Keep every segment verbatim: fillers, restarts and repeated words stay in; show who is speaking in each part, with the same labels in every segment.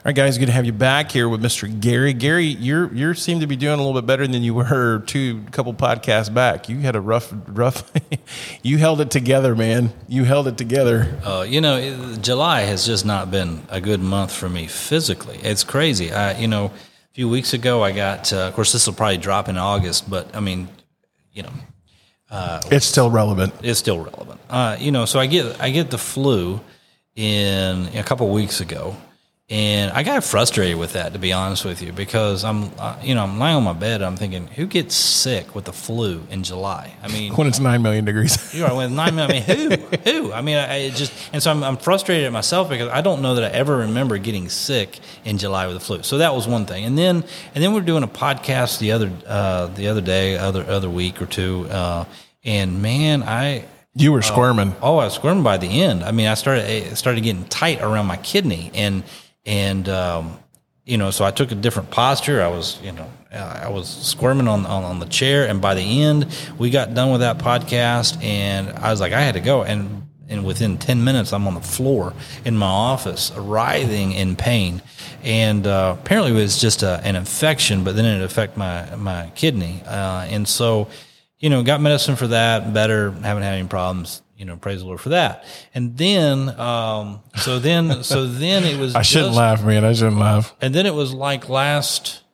Speaker 1: right, guys, good to have you back here with Mister Gary. Gary, you're you seem to be doing a little bit better than you were two couple podcasts back. You had a rough, rough. You held it together, man. You held it together.
Speaker 2: Uh, you know, it, July has just not been a good month for me physically. It's crazy. I, you know, a few weeks ago, I got. Uh, of course, this will probably drop in August, but I mean, you know,
Speaker 1: uh, it's still relevant.
Speaker 2: It's still relevant. Uh, you know, so I get I get the flu in a couple weeks ago. And I got frustrated with that, to be honest with you, because I'm, uh, you know, I'm lying on my bed. I'm thinking, who gets sick with the flu in July? I mean,
Speaker 1: when it's nine million degrees.
Speaker 2: You're right. When nine million. I mean, who? Who? I mean, I, I just, and so I'm, I'm frustrated at myself because I don't know that I ever remember getting sick in July with the flu. So that was one thing. And then, and then we're doing a podcast the other, uh, the other day, other, other week or two, uh, and man, I.
Speaker 1: You were squirming.
Speaker 2: Uh, oh, I was squirming by the end. I mean, I started, it started getting tight around my kidney, and. And, um, you know, so I took a different posture. I was, you know, I was squirming on, on, on the chair. And by the end, we got done with that podcast. And I was like, I had to go. And, and within ten minutes, I'm on the floor in my office, writhing in pain. And uh, apparently it was just a, an infection, but then it affected my, my kidney. Uh, and so, you know, got medicine for that, better, haven't had any problems. You know, praise the Lord for that. And then, um, so then, so then it was.
Speaker 1: I shouldn't
Speaker 2: just,
Speaker 1: laugh, man. I shouldn't laugh.
Speaker 2: And then it was like last,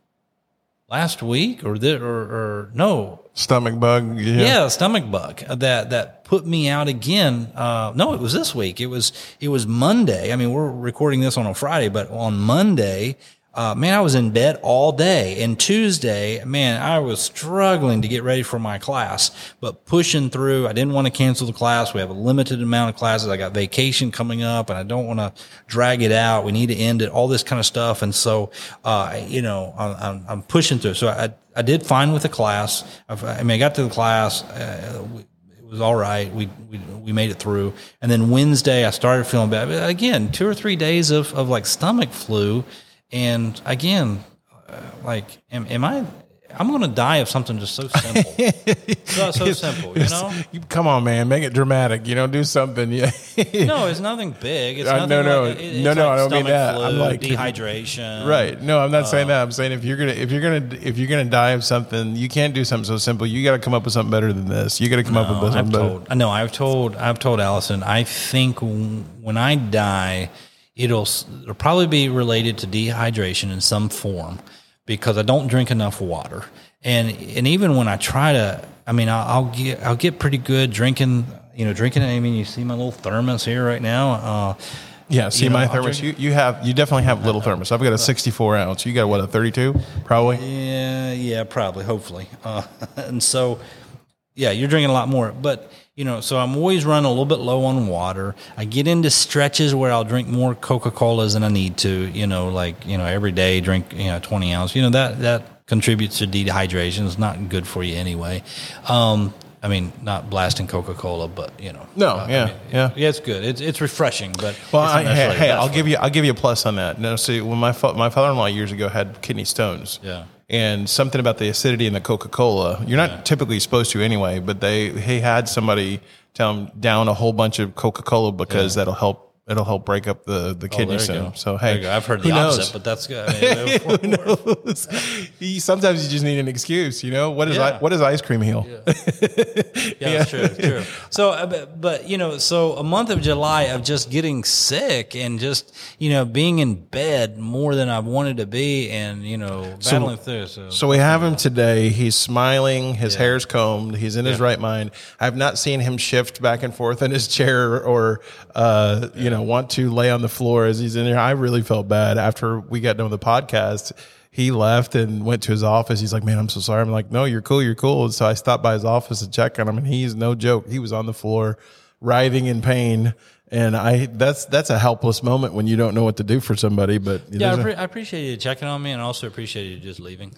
Speaker 2: last week or the, or, or no
Speaker 1: stomach bug. Yeah.
Speaker 2: yeah, stomach bug that that put me out again. Uh, no, it was this week. It was it was Monday. I mean, we're recording this on a Friday, but on Monday. Uh, man, I was in bed all day. And Tuesday, man, I was struggling to get ready for my class, but pushing through. I didn't want to cancel the class. We have a limited amount of classes. I got vacation coming up, and I don't want to drag it out. We need to end it, all this kind of stuff. And so, uh, you know, I'm, I'm pushing through. So I, I did fine with the class. I mean, I got to the class. Uh, it was all right. We, we, we made it through. And then Wednesday, I started feeling bad. But again, two or three days of, of like stomach flu. And again, uh, like, am, am I? I'm going to die of something just so simple, so, so simple. You know,
Speaker 1: come on, man, make it dramatic. You know, do something. Yeah.
Speaker 2: No, it's nothing big. It's
Speaker 1: uh,
Speaker 2: nothing
Speaker 1: no, no,
Speaker 2: like, it,
Speaker 1: no,
Speaker 2: it's
Speaker 1: no.
Speaker 2: like
Speaker 1: I don't mean that.
Speaker 2: Flu,
Speaker 1: I'm like
Speaker 2: dehydration.
Speaker 1: Right. No, I'm not uh, saying that. I'm saying if you're gonna, if you're gonna, if you're gonna die of something, you can't do something so simple. You got to come up with something better than this. You got to come
Speaker 2: no,
Speaker 1: up with something
Speaker 2: I've
Speaker 1: better.
Speaker 2: Told, no, I've told, I've told Allison. I think when I die. It'll, it'll probably be related to dehydration in some form because I don't drink enough water. And and even when I try to, I mean, I'll, I'll get I'll get pretty good drinking, you know, drinking. I mean, you see my little thermos here right now. Uh,
Speaker 1: yeah, see
Speaker 2: you know,
Speaker 1: my thermos. You you have you definitely have a little thermos. I've got a sixty-four ounce. You got what, a thirty-two, probably?
Speaker 2: Yeah, yeah, probably, hopefully. Uh, and so, yeah, you're drinking a lot more, but. You know, so I'm always running a little bit low on water. I get into stretches where I'll drink more Coca-Colas than I need to, you know, like, you know, every day drink, you know, twenty ounce. You know, that, that contributes to dehydration. It's not good for you anyway. Um, I mean, not blasting Coca-Cola, but, you know.
Speaker 1: No,
Speaker 2: uh,
Speaker 1: yeah,
Speaker 2: I mean,
Speaker 1: yeah.
Speaker 2: Yeah, it's good. It's it's refreshing, but
Speaker 1: well,
Speaker 2: it's
Speaker 1: I, hey, hey I'll
Speaker 2: for
Speaker 1: give you I'll give you a plus on that. No, see, when my fa- my father-in-law years ago had kidney stones.
Speaker 2: Yeah.
Speaker 1: And something about the acidity in the Coca-Cola. You're not yeah. typically supposed to anyway, but they he had somebody tell him down a whole bunch of Coca-Cola because yeah. that'll help. It'll help break up the, the kidney
Speaker 2: oh,
Speaker 1: stone. So, hey,
Speaker 2: I've heard the opposite, knows? But that's good. I mean,
Speaker 1: who knows? Sometimes you just need an excuse, you know? What is, yeah. I, what is ice cream heal?
Speaker 2: Yeah, yeah, yeah. That's true, that's true. So, uh, but, but, you know, so a month of July of just getting sick and just, you know, being in bed more than I wanted to be and, you know, battling so, through. So,
Speaker 1: so we have him today. He's smiling. His yeah. hair's combed. He's in yeah. his right mind. I've not seen him shift back and forth in his chair or, uh, you yeah. know, want to lay on the floor as he's in there. I really felt bad after we got done with the podcast. He left and went to his office. He's like, man, I'm so sorry. I'm like, no, you're cool. You're cool. And so I stopped by his office to check on him, and he's no joke. He was on the floor writhing in pain. And I, that's, that's a helpless moment when you don't know what to do for somebody, but
Speaker 2: yeah, I, pre- I appreciate you checking on me and I also appreciate you just leaving.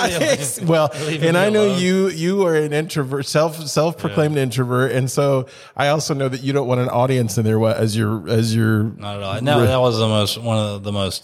Speaker 1: Well, leaving and I know alone. you, you are an introvert, self, self-proclaimed yeah. introvert. And so I also know that you don't want an audience in there as your, as your,
Speaker 2: not at all. No, that was the most, one of the most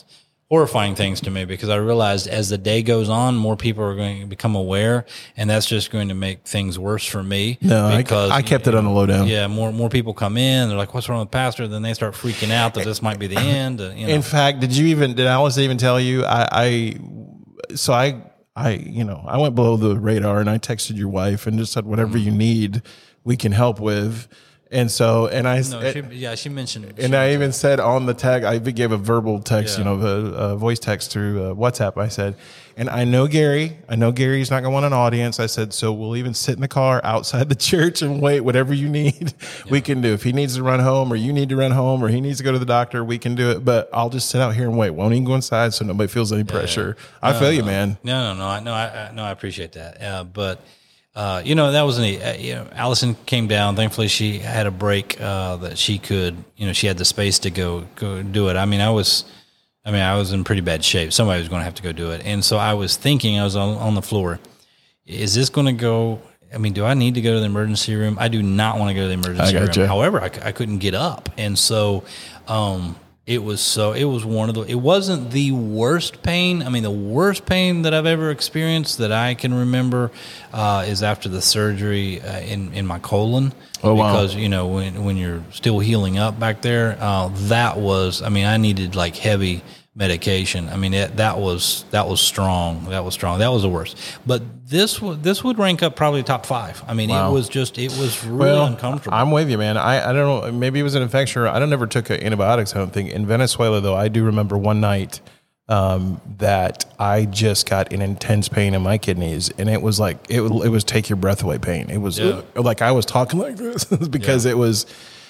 Speaker 2: horrifying things to me, because I realized as the day goes on, more people are going to become aware, and that's just going to make things worse for me.
Speaker 1: No,
Speaker 2: because
Speaker 1: I, I kept it on the lowdown.
Speaker 2: Yeah, more more people come in. They're like, "What's wrong with the pastor?" Then they start freaking out that this might be the end. Uh, you know.
Speaker 1: In fact, did you even did Alice even tell you? I, I so I I you know I went below the radar and I texted your wife and just said whatever you need, we can help with. And so, and I,
Speaker 2: no, she, yeah, she mentioned it.
Speaker 1: And
Speaker 2: she
Speaker 1: I
Speaker 2: mentioned
Speaker 1: even said on the tag, I gave a verbal text,
Speaker 2: Yeah.
Speaker 1: you know, a, a voice text through uh, WhatsApp. I said, and I know Gary, I know Gary's not going to want an audience. I said, so we'll even sit in the car outside the church and wait, whatever you need, yeah. we can do. If he needs to run home or you need to run home or he needs to go to the doctor, we can do it. But I'll just sit out here and wait. Won't even go inside so nobody feels any pressure. Yeah, yeah. I
Speaker 2: no,
Speaker 1: feel you,
Speaker 2: no.
Speaker 1: man.
Speaker 2: No, no, no. I, no, I, I, no, I appreciate that. Uh, but, Uh, you know, that was neat. Uh, you know, Allison came down. Thankfully, she had a break uh, that she could, you know, she had the space to go go do it. I mean, I was, I mean, I was in pretty bad shape. Somebody was going to have to go do it. And so I was thinking, I was on, on the floor, is this going to go, I mean, do I need to go to the emergency room? I do not want to go to the emergency room.
Speaker 1: You.
Speaker 2: However, I, I couldn't get up. And so, um, It was so, it was one of the, it wasn't the worst pain. I mean, the worst pain that I've ever experienced that I can remember uh, is after the surgery uh, in, in my colon.
Speaker 1: Oh, wow.
Speaker 2: Because, you know, when, when you're still healing up back there, uh, that was, I mean, I needed like heavy medication. I mean, it, that was, that was strong. That was strong. That was the worst. But this would, this would rank up probably top five. I mean,
Speaker 1: wow.
Speaker 2: it was just, it was really
Speaker 1: well,
Speaker 2: uncomfortable.
Speaker 1: I'm with you, man. I, I don't know. Maybe it was an infection. I don't never took antibiotics. I don't think. In Venezuela, though, I do remember one night um, that I just got an intense pain in my kidneys, and it was like it, it was take your breath away pain. It was yeah. like I was talking like this because yeah. it was,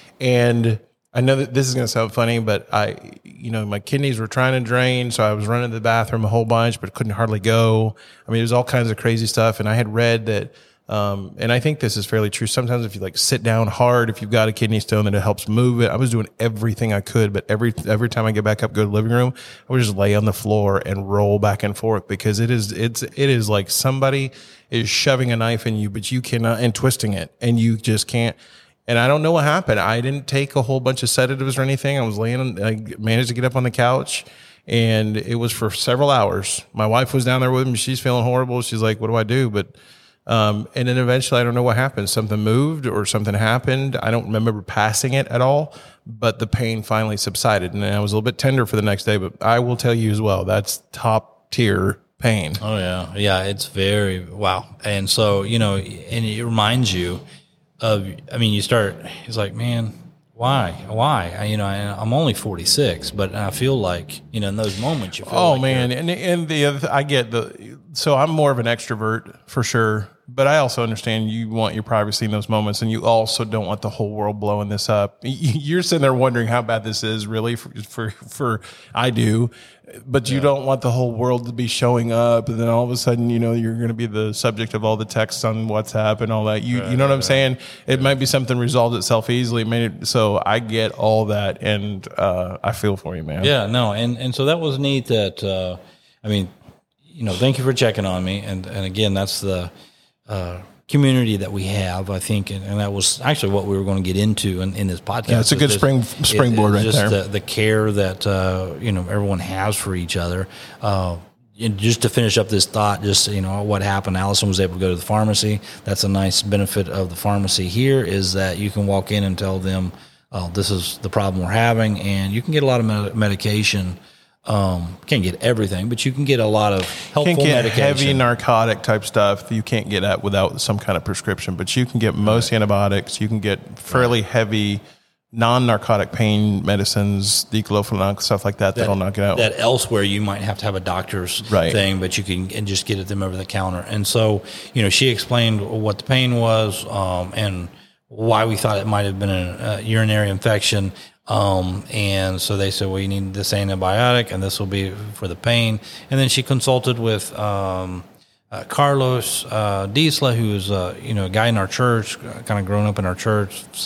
Speaker 1: and I know that this is going to sound funny, but I, you know, my kidneys were trying to drain, so I was running to the bathroom a whole bunch, but couldn't hardly go. I mean, it was all kinds of crazy stuff, and I had read that. Um, and I think this is fairly true. Sometimes if you like sit down hard, if you've got a kidney stone, then it helps move it. I was doing everything I could, but every, every time I get back up, go to the living room, I would just lay on the floor and roll back and forth because it is, it's, it is like somebody is shoving a knife in you, but you cannot, and twisting it, and you just can't. And I don't know what happened. I didn't take a whole bunch of sedatives or anything. I was laying, I managed to get up on the couch. And it was for several hours. My wife was down there with me. She's feeling horrible. She's like, what do I do? But, um, and then eventually I don't know what happened. Something moved or something happened. I don't remember passing it at all, but the pain finally subsided. And I was a little bit tender for the next day, but I will tell you as well, that's top tier pain.
Speaker 2: Oh yeah. Yeah. It's very, wow. And so, you know, and it reminds you of, I mean, you start, it's like, man, Why? Why? I, you know, I'm only forty-six, but I feel like, you know, in those moments, you feel
Speaker 1: oh
Speaker 2: like
Speaker 1: man, and and the other, I get the. So I'm more of an extrovert for sure, but I also understand you want your privacy in those moments, and you also don't want the whole world blowing this up. You're sitting there wondering how bad this is, really. For for, for I do, but you yeah. don't want the whole world to be showing up, and then all of a sudden, you know, you're going to be the subject of all the texts on WhatsApp and all that. You right, you know what I'm right. saying? It might be something resolved itself easily. It, so I get all that, and uh, I feel for you, man.
Speaker 2: Yeah, no, and and so that was neat. That uh, I mean, you know, thank you for checking on me, and and again, that's the uh, community that we have, I think, and, and that was actually what we were going to get into in, in this podcast.
Speaker 1: Yeah, it's a good spring springboard it, right
Speaker 2: just
Speaker 1: there.
Speaker 2: The, the care that uh, you know everyone has for each other. Uh, and just to finish up this thought, just you know what happened. Allison was able to go to the pharmacy. That's a nice benefit of the pharmacy here is that you can walk in and tell them, "Oh, this is the problem we're having," and you can get a lot of med- medication. Um, can't get everything, but you can get a lot of helpful
Speaker 1: can't get
Speaker 2: medication.
Speaker 1: Heavy narcotic type stuff you can't get at without some kind of prescription, but you can get most right. antibiotics. You can get fairly right. heavy non-narcotic pain medicines, diclofenac, stuff like that, that that'll knock it out.
Speaker 2: That elsewhere you might have to have a doctor's
Speaker 1: right.
Speaker 2: thing, but you can and just get it them over the counter. And so, you know, she explained what the pain was um, and why we thought it might have been a, a urinary infection. Um, and so they said, well, you need this antibiotic and this will be for the pain. And then she consulted with, um, uh, Carlos, uh, Diesla, who is, uh, you know, a guy in our church, uh, kind of grown up in our church since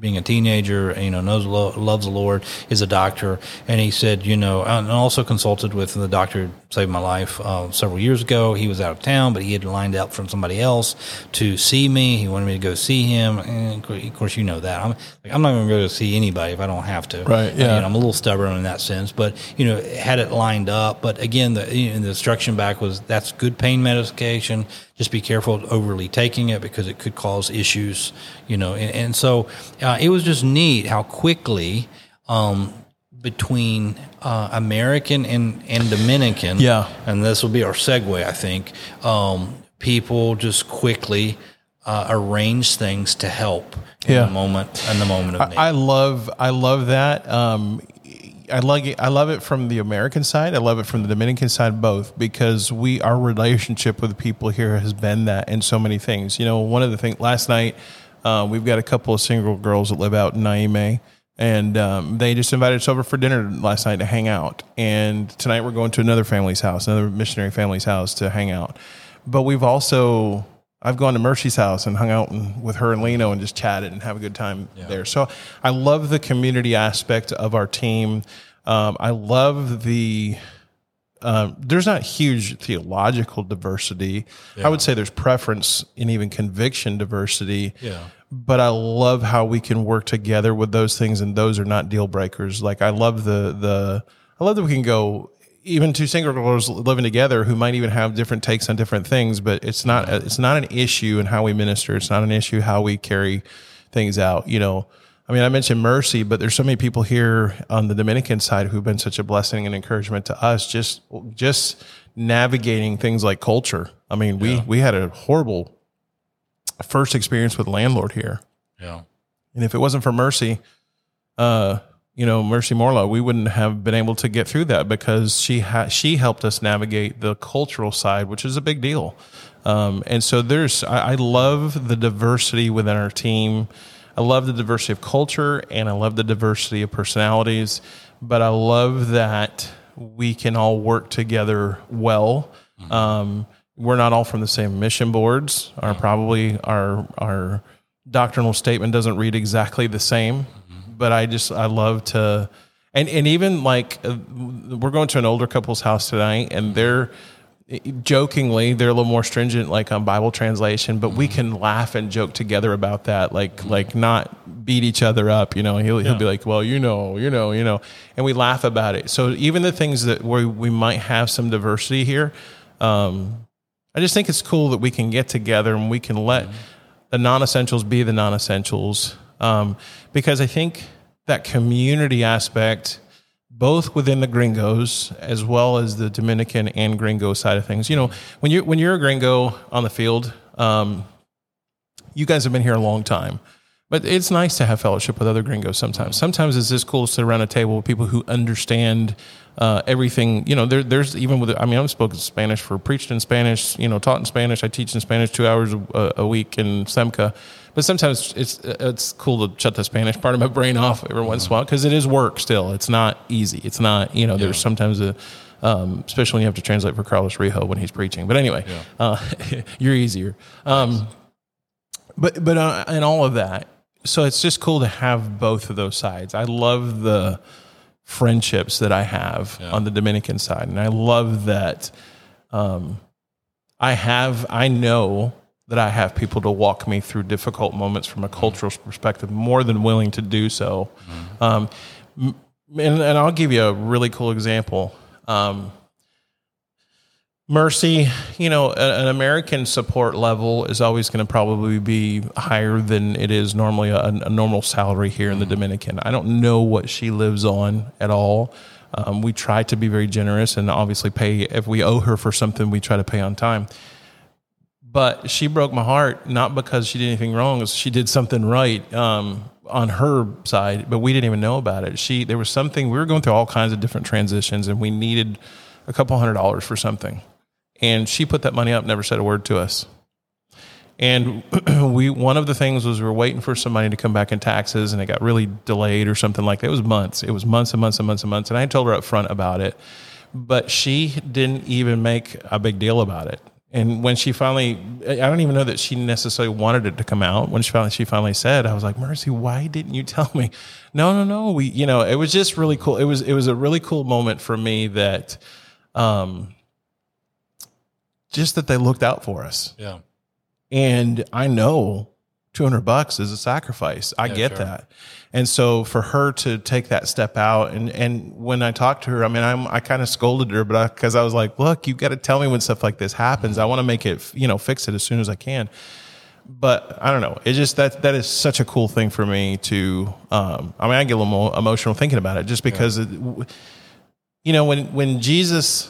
Speaker 2: being a teenager, you know, knows, loves the Lord, is a doctor. And he said, you know, and also consulted with the doctor who saved my life uh, several years ago. He was out of town, but he had lined up from somebody else to see me. He wanted me to go see him. And of course, you know that. I'm, like, I'm not going to go to see anybody if I don't have to.
Speaker 1: Right, yeah.
Speaker 2: And I'm a little stubborn in that sense, but, you know, had it lined up. But again, the, you know, the instruction back was that's good pain medication. Just be careful of overly taking it because it could cause issues, you know. And, and so uh, it was just neat how quickly um, between uh, American and, and Dominican,
Speaker 1: yeah,
Speaker 2: and this will be our segue, I think, um, people just quickly uh, arrange things to help in
Speaker 1: yeah.
Speaker 2: the moment, in the moment of need.
Speaker 1: I, I love, I love that. Um, I like it. I love it from the American side. I love it from the Dominican side, both, because we, our relationship with people here has been that in so many things. You know, one of the things last night, uh, we've got a couple of single girls that live out in Naime, and um, they just invited us over for dinner last night to hang out. And tonight we're going to another family's house, another missionary family's house to hang out. But we've also, I've gone to Mercy's house and hung out and, with her and Lino and just chatted and have a good time yeah. there. So I love the community aspect of our team. Um, I love the, um, there's not huge theological diversity. Yeah. I would say there's preference and even conviction diversity.
Speaker 2: Yeah.
Speaker 1: But I love how we can work together with those things, and those are not deal breakers. Like I love the, the, I love that we can go, even two single girls living together who might even have different takes on different things, but it's not, it's not an issue in how we minister. It's not an issue how we carry things out. You know, I mean, I mentioned Mercy, but there's so many people here on the Dominican side who've been such a blessing and encouragement to us, just, just navigating things like culture. I mean, we, yeah. we had a horrible first experience with landlord here.
Speaker 2: Yeah.
Speaker 1: And if it wasn't for Mercy, uh, you know, Mercy Morla, we wouldn't have been able to get through that because she ha- she helped us navigate the cultural side, which is a big deal. Um, and so there's, I, I love the diversity within our team. I love the diversity of culture, and I love the diversity of personalities, but I love that we can all work together well. Mm-hmm. Um, we're not all from the same mission boards. Our probably our our doctrinal statement doesn't read exactly the same. But I just, I love to, and, and even like, uh, we're going to an older couple's house tonight, and they're, jokingly, they're a little more stringent, like on Bible translation, but we can laugh and joke together about that, like, like not beat each other up, you know. He'll, he'll yeah. be like, well, you know, you know, you know, and we laugh about it. So even the things that where we might have some diversity here, um, I just think it's cool that we can get together and we can let mm-hmm. the non-essentials be the non-essentials. Um, because I think that community aspect, both within the gringos as well as the Dominican and gringo side of things, you know, when you're, when you're a gringo on the field, um, you guys have been here a long time, but it's nice to have fellowship with other gringos sometimes. Sometimes it's just cool to sit around a table with people who understand uh, everything. You know, there, there's even with, I mean, I've spoken Spanish for, preached in Spanish, you know, taught in Spanish. I teach in Spanish two hours a, a week in SEMCA. But sometimes it's it's cool to shut the Spanish part of my brain off every once in a while, because it is work still. It's not easy. It's not, you know, there's yeah. sometimes a, um, especially when you have to translate for Carlos Rijo when he's preaching. But anyway, yeah. uh, you're easier. Um, but but uh, and all of that. So it's just cool to have both of those sides. I love the friendships that I have yeah. on the Dominican side. And I love that um, I have, I know that I have people to walk me through difficult moments from a cultural perspective, more than willing to do so. Mm-hmm. Um, and, and I'll give you a really cool example. Um, Mercy, you know, a, an American support level is always going to probably be higher than it is normally a, a normal salary here in the Dominican. I don't know what she lives on at all. Um, we try to be very generous and obviously pay. If we owe her for something, we try to pay on time. But she broke my heart, not because she did anything wrong, she did something right um, on her side, but we didn't even know about it. She, there was something, we were going through all kinds of different transitions, and we needed a couple hundred dollars for something. And she put that money up, never said a word to us. And we, one of the things was we were waiting for some money to come back in taxes, and it got really delayed or something like that. It was months. It was months and months and months and months. And I told her up front about it, but she didn't even make a big deal about it. And when she finally, I don't even know that she necessarily wanted it to come out. When she finally, she finally said, I was like, Mercy, why didn't you tell me? No, no, no. We, you know, it was just really cool. It was, it was a really cool moment for me that, um, just that they looked out for us.
Speaker 2: Yeah.
Speaker 1: And I know two hundred bucks is a sacrifice. I
Speaker 2: Yeah,
Speaker 1: get
Speaker 2: sure.
Speaker 1: that. And so for her to take that step out, and, and when I talked to her, I mean, I'm, I kind of scolded her, but I, cause I was like, look, you got to tell me when stuff like this happens. I want to make it, you know, fix it as soon as I can. But I don't know. It just, that, that is such a cool thing for me to, um, I mean, I get a little more emotional thinking about it just because, yeah. it, you know, when, when Jesus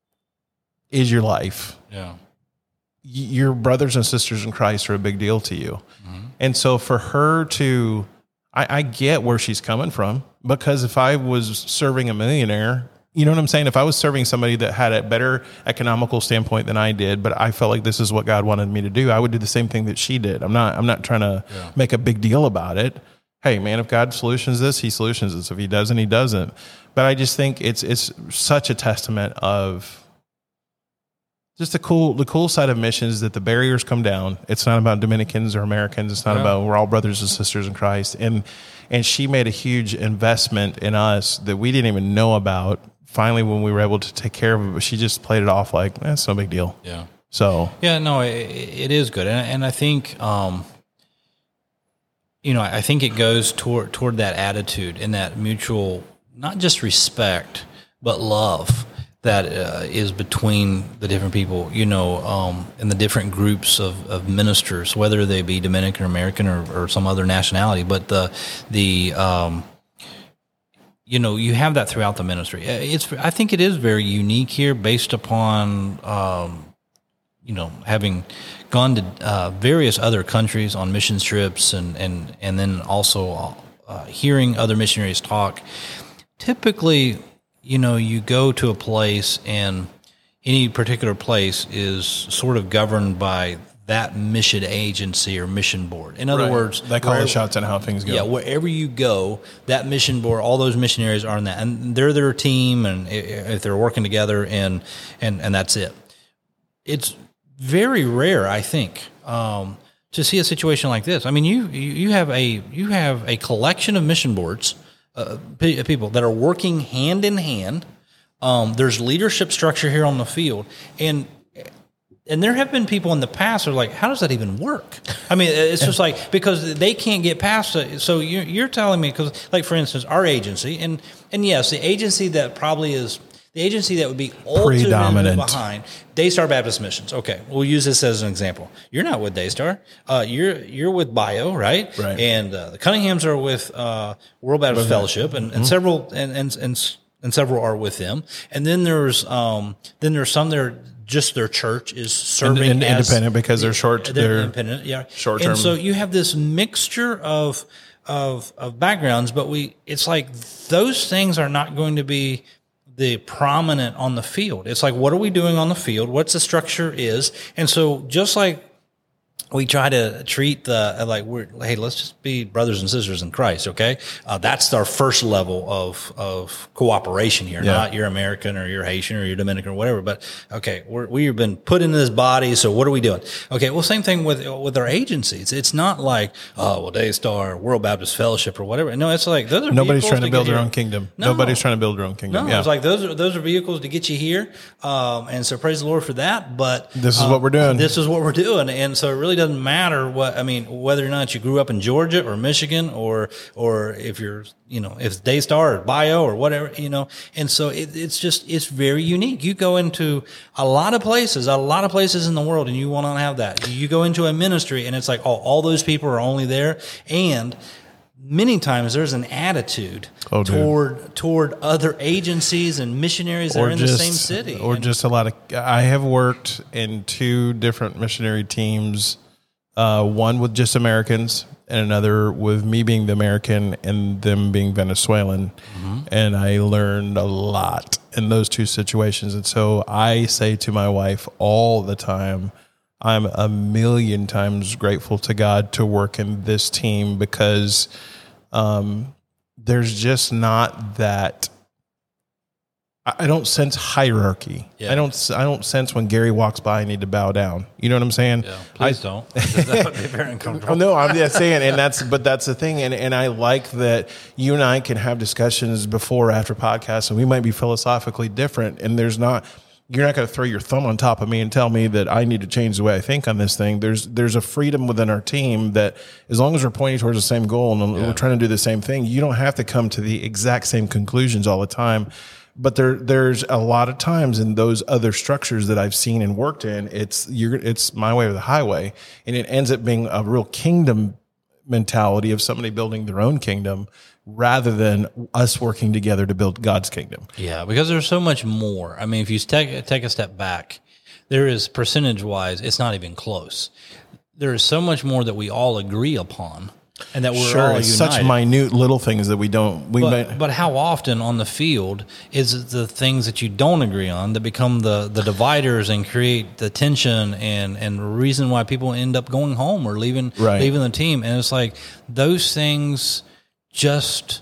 Speaker 1: is your life,
Speaker 2: yeah.
Speaker 1: your brothers and sisters in Christ are a big deal to you. Mm-hmm. And so for her to, I, I get where she's coming from, because if I was serving a millionaire, you know what I'm saying? If I was serving somebody that had a better economical standpoint than I did, but I felt like this is what God wanted me to do, I would do the same thing that she did. I'm not, I'm not trying to yeah. make a big deal about it. Hey man, if God solutions this, he solutions this. If he doesn't, he doesn't. But I just think it's, it's such a testament of just the cool, the cool side of missions, that the barriers come down. It's not about Dominicans or Americans. It's not yeah. about, we're all brothers and sisters in Christ. And, and she made a huge investment in us that we didn't even know about. Finally, when we were able to take care of it, but she just played it off like, that's eh, no big deal.
Speaker 2: Yeah.
Speaker 1: So,
Speaker 2: yeah, no, it, it is good. And, and I think, um, you know, I think it goes toward, toward that attitude and that mutual, not just respect, but love that uh, is between the different people, you know, um, and the different groups of, of ministers, whether they be Dominican or American or, or some other nationality. But the, the um, you know, you have that throughout the ministry. It's, I think it is very unique here based upon, um, you know, having gone to uh, various other countries on missions trips and, and, and then also uh, hearing other missionaries talk. Typically, you know, you go to a place and any particular place is sort of governed by that mission agency or mission board. In other
Speaker 1: right.
Speaker 2: words,
Speaker 1: they call the shots on how things go.
Speaker 2: Yeah, wherever you go, that mission board, all those missionaries are in that, and they're their team, and if they're working together, and and and that's it. It's very rare, I think, um, to see a situation like this. I mean, you you have a you have a collection of mission boards. Uh, people that are working hand in hand. Um, there's leadership structure here on the field, and and there have been people in the past who are like, how does that even work? I mean, it's just like, because they can't get past it. So you're, you're telling me, because like, for instance, our agency, and and yes, the agency that probably is the agency that would be ultimately behind Daystar Baptist Missions. Okay, we'll use this as an example. You're not with Daystar. Uh, you're you're with Bio, right?
Speaker 1: Right.
Speaker 2: And uh, the Cunninghams are with uh, World Baptist okay. Fellowship, and, and mm-hmm. several and, and and and several are with them. And then there's um then there's some that are just their church is serving
Speaker 1: and, and
Speaker 2: as
Speaker 1: independent because they're short.
Speaker 2: They're,
Speaker 1: they're
Speaker 2: independent, yeah.
Speaker 1: Short term.
Speaker 2: And so you have this mixture of of of backgrounds, but we it's like those things are not going to be the prominent on the field. It's like, what are we doing on the field? What's the structure is? And so just like we try to treat the, like, we're, hey, let's just be brothers and sisters in Christ, okay? Uh, that's our first level of of cooperation here, yeah. Not you're American or you're Haitian or you're Dominican or whatever, but, okay, we're, we've been put in this body, so what are we doing? Okay, well, same thing with with our agencies. It's not like, oh, well, Daystar, World Baptist Fellowship or whatever. No, it's like, those are
Speaker 1: Nobody's trying to,
Speaker 2: to
Speaker 1: build their
Speaker 2: here.
Speaker 1: own kingdom.
Speaker 2: No.
Speaker 1: Nobody's trying to build their own kingdom.
Speaker 2: No,
Speaker 1: yeah.
Speaker 2: It's like, those are, those are vehicles to get you here, um, and so praise the Lord for that, but
Speaker 1: this is
Speaker 2: um,
Speaker 1: what we're doing.
Speaker 2: This is what we're doing, and so it really doesn't matter what, I mean, whether or not you grew up in Georgia or Michigan, or, or if you're, you know, if it's Daystar or Bio or whatever, you know, and so it, it's just, it's very unique. You go into a lot of places, a lot of places in the world, and you want to have that. You go into a ministry and it's like, oh, all those people are only there. And many times there's an attitude oh, toward toward other agencies and missionaries that
Speaker 1: or
Speaker 2: are in
Speaker 1: just,
Speaker 2: the same city.
Speaker 1: Or
Speaker 2: and,
Speaker 1: just a lot of, I have worked in two different missionary teams, uh, one with just Americans and another with me being the American and them being Venezuelan. Mm-hmm. And I learned a lot in those two situations. And so I say to my wife all the time, I'm a million times grateful to God to work in this team, because um, there's just not that, I don't sense hierarchy. Yeah. I don't. I don't sense when Gary walks by, I need to bow down. You know what I'm saying?
Speaker 2: Yeah. Please I, don't. That would be very uncomfortable.
Speaker 1: No, I'm just saying, and that's. But that's the thing, and and I like that you and I can have discussions before or after podcasts, and we might be philosophically different, and there's not. You're not going to throw your thumb on top of me and tell me that I need to change the way I think on this thing. There's there's a freedom within our team that as long as we're pointing towards the same goal and yeah. we're trying to do the same thing, you don't have to come to the exact same conclusions all the time. But there, there's a lot of times in those other structures that I've seen and worked in, it's you're, it's my way or the highway, and it ends up being a real kingdom mentality of somebody building their own kingdom rather than us working together to build God's kingdom.
Speaker 2: Yeah, because there's so much more. I mean, if you take take a step back, there is percentage wise, it's not even close. There is so much more that we all agree upon. And that we're
Speaker 1: sure,
Speaker 2: all
Speaker 1: it's
Speaker 2: united.
Speaker 1: Such minute little things that we don't. We
Speaker 2: but,
Speaker 1: might,
Speaker 2: but how often on the field is it the things that you don't agree on that become the, the dividers and create the tension and and the reason why people end up going home or leaving
Speaker 1: right.
Speaker 2: leaving the team? And it's like those things just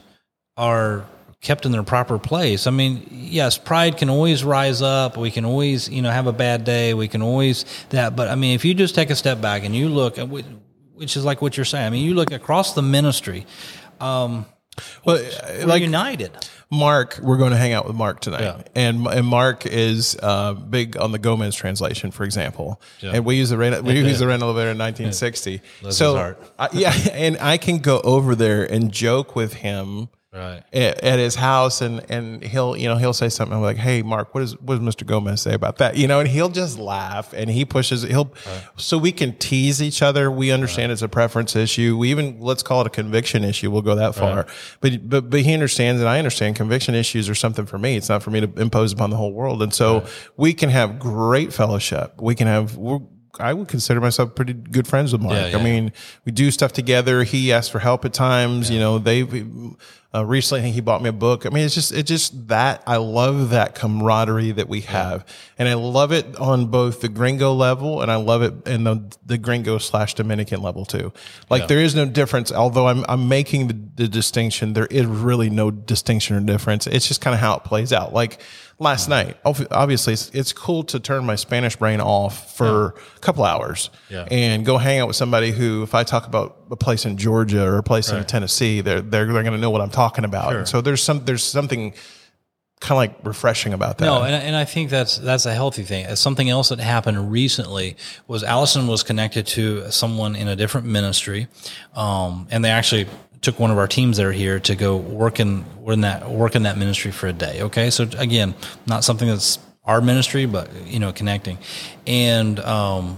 Speaker 2: are kept in their proper place. I mean, yes, pride can always rise up. We can always, you know, have a bad day. We can always that. But I mean, if you just take a step back and you look at. Which is like what you're saying. I mean, you look across the ministry, um, well, we're like united.
Speaker 1: Mark, we're going to hang out with Mark tonight,
Speaker 2: yeah.
Speaker 1: and and Mark is uh, big on the Gomez translation, for example. Yeah. And we use the we use the Renovator in nineteen sixty. So I, yeah, and I can go over there and joke with him.
Speaker 2: Right.
Speaker 1: At, at his house, and, and he'll you know he'll say something like, "Hey, Mark, what does what does Mister Gomez say about that?" You know, and he'll just laugh and he pushes. He'll right. so we can tease each other. We understand right. it's a preference issue. We even let's call it a conviction issue. We'll go that far, right. but but but he understands, and I understand conviction issues are something for me. It's not for me to impose upon the whole world, and so right. we can have great fellowship. We can have. We're, I would consider myself pretty good friends with Mark. Yeah, yeah. I mean, we do stuff together. He asks for help at times. Yeah. You know, they uh, recently he bought me a book. I mean, it's just it's just that I love that camaraderie that we have, yeah. and I love it on both the Gringo level and I love it in the the Gringo slash Dominican level too. Like yeah. there is no difference. Although I'm I'm making the, the distinction, there is really no distinction or difference. It's just kind of how it plays out. Like. Last night, obviously, it's, it's cool to turn my Spanish brain off for yeah. a couple hours yeah. and go hang out with somebody who, if I talk about a place in Georgia or a place right. in Tennessee, they're they're they're going to know what I'm talking about. Sure. So there's some there's something kind of like refreshing about that.
Speaker 2: No, and and I think that's that's a healthy thing. Something else that happened recently was Allison was connected to someone in a different ministry, um, and they actually. Took one of our teams that are here to go work in, in that work in that ministry for a day. Okay, so again, not something that's our ministry, but you know, connecting. And um,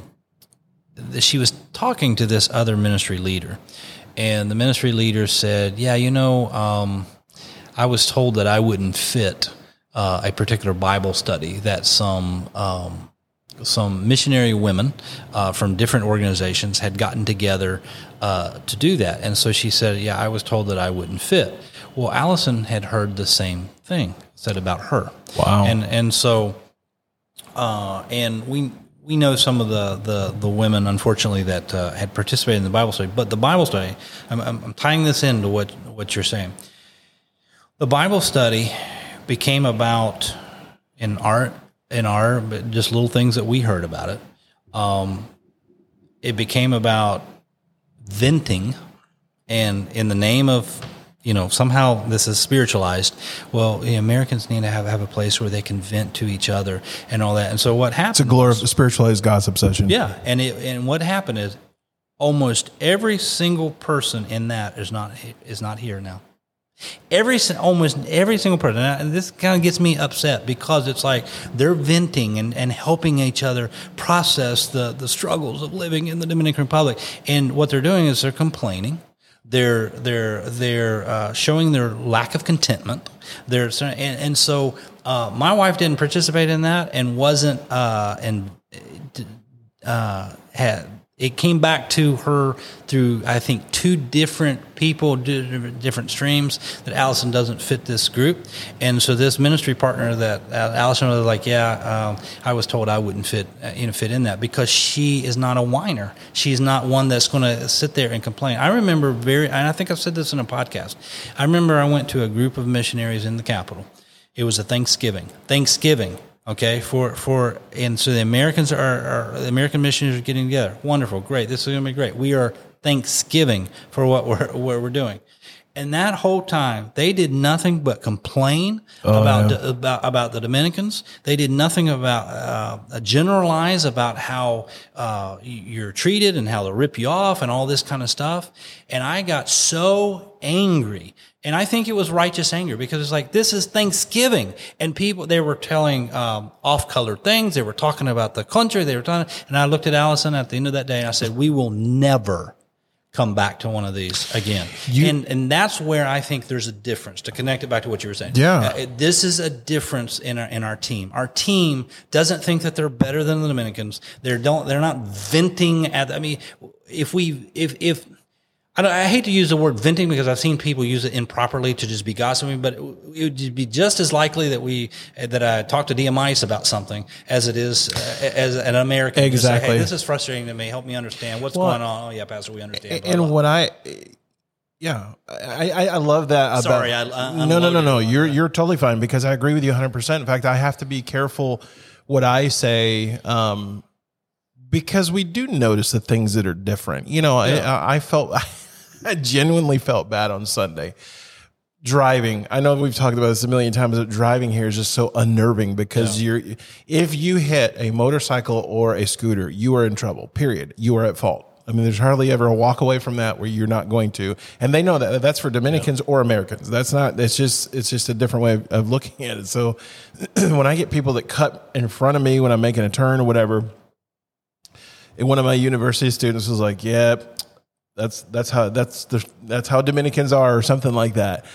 Speaker 2: she was talking to this other ministry leader, and the ministry leader said, "Yeah, you know, um, I was told that I wouldn't fit uh, a particular Bible study that some." Um, Some missionary women uh, from different organizations had gotten together uh, to do that. And so she said, yeah, I was told that I wouldn't fit. Well, Allison had heard the same thing said about her.
Speaker 1: Wow.
Speaker 2: And and so, uh, and we we know some of the, the, the women, unfortunately, that uh, had participated in the Bible study. But the Bible study, I'm, I'm tying this into what, what you're saying. The Bible study became about an art, in our just little things that we heard about it. Um, it became about venting, and in the name of, you know, somehow this is spiritualized. Well, the Americans need to have, have a place where they can vent to each other and all that. And so what happened?
Speaker 1: It's a glor- was, spiritualized gossip session.
Speaker 2: Yeah, and it, and what happened is almost every single person in that is not is not here now. Every almost every single person, and this kind of gets me upset because it's like they're venting and, and helping each other process the, the struggles of living in the Dominican Republic. And what they're doing is they're complaining, they're they're they're uh, showing their lack of contentment. They're and, and so uh, my wife didn't participate in that and wasn't uh, and uh, had. It came back to her through, I think, two different people, different streams, that Allison doesn't fit this group. And so this ministry partner that Allison was like, yeah, um, I was told I wouldn't fit, you know, fit in that because she is not a whiner. She's not one that's going to sit there and complain. I remember very, and I think I've said this in a podcast. I remember I went to a group of missionaries in the Capitol. It was a Thanksgiving. Thanksgiving. Okay, for for and so the Americans are, are the American missionaries are getting together. Wonderful, great. This is going to be great. We are Thanksgiving for what we're what we're doing, and that whole time they did nothing but complain oh, about yeah. about about the Dominicans. They did nothing about uh, generalize about how uh, you're treated and how they rip you off and all this kind of stuff. And I got so angry. And I think it was righteous anger because it's like, this is Thanksgiving. And people, they were telling um, off-colored things. They were talking about the country. They were talking. And I looked at Allison at the end of that day and I said, we will never come back to one of these again. You, and and that's where I think there's a difference, to connect it back to what you were saying.
Speaker 1: Yeah.
Speaker 2: Uh, this is a difference in our in our team. Our team doesn't think that they're better than the Dominicans. They're don't they're not venting at, I mean, if we, if, if, I, don't, I hate to use the word venting because I've seen people use it improperly to just be gossiping, but it, it would be just as likely that we that I talk to D M I C E about something as it is uh, as an American.
Speaker 1: Exactly.
Speaker 2: Say, hey, this is frustrating to me. Help me understand what's well, going on. Oh yeah, Pastor, we understand. Blah,
Speaker 1: and
Speaker 2: blah.
Speaker 1: what I, yeah, I, I, I love that. About,
Speaker 2: Sorry, I, I
Speaker 1: no, no, no, no. You're you're totally fine because I agree with you one hundred percent. In fact, I have to be careful what I say. Um, because we do notice the things that are different. You know, yeah. I, I felt. I genuinely felt bad on Sunday. Driving, I know we've talked about this a million times, but driving here is just so unnerving because yeah. you're, if you hit a motorcycle or a scooter, you are in trouble, period. You are at fault. I mean, there's hardly ever a walk away from that where you're not going to. And they know that that's for Dominicans yeah. or Americans. That's not, it's just, it's just a different way of, of looking at it. So when I get people that cut in front of me when I'm making a turn or whatever, and one of my university students was like, yeah, That's that's how that's the, that's how Dominicans are, or something like that.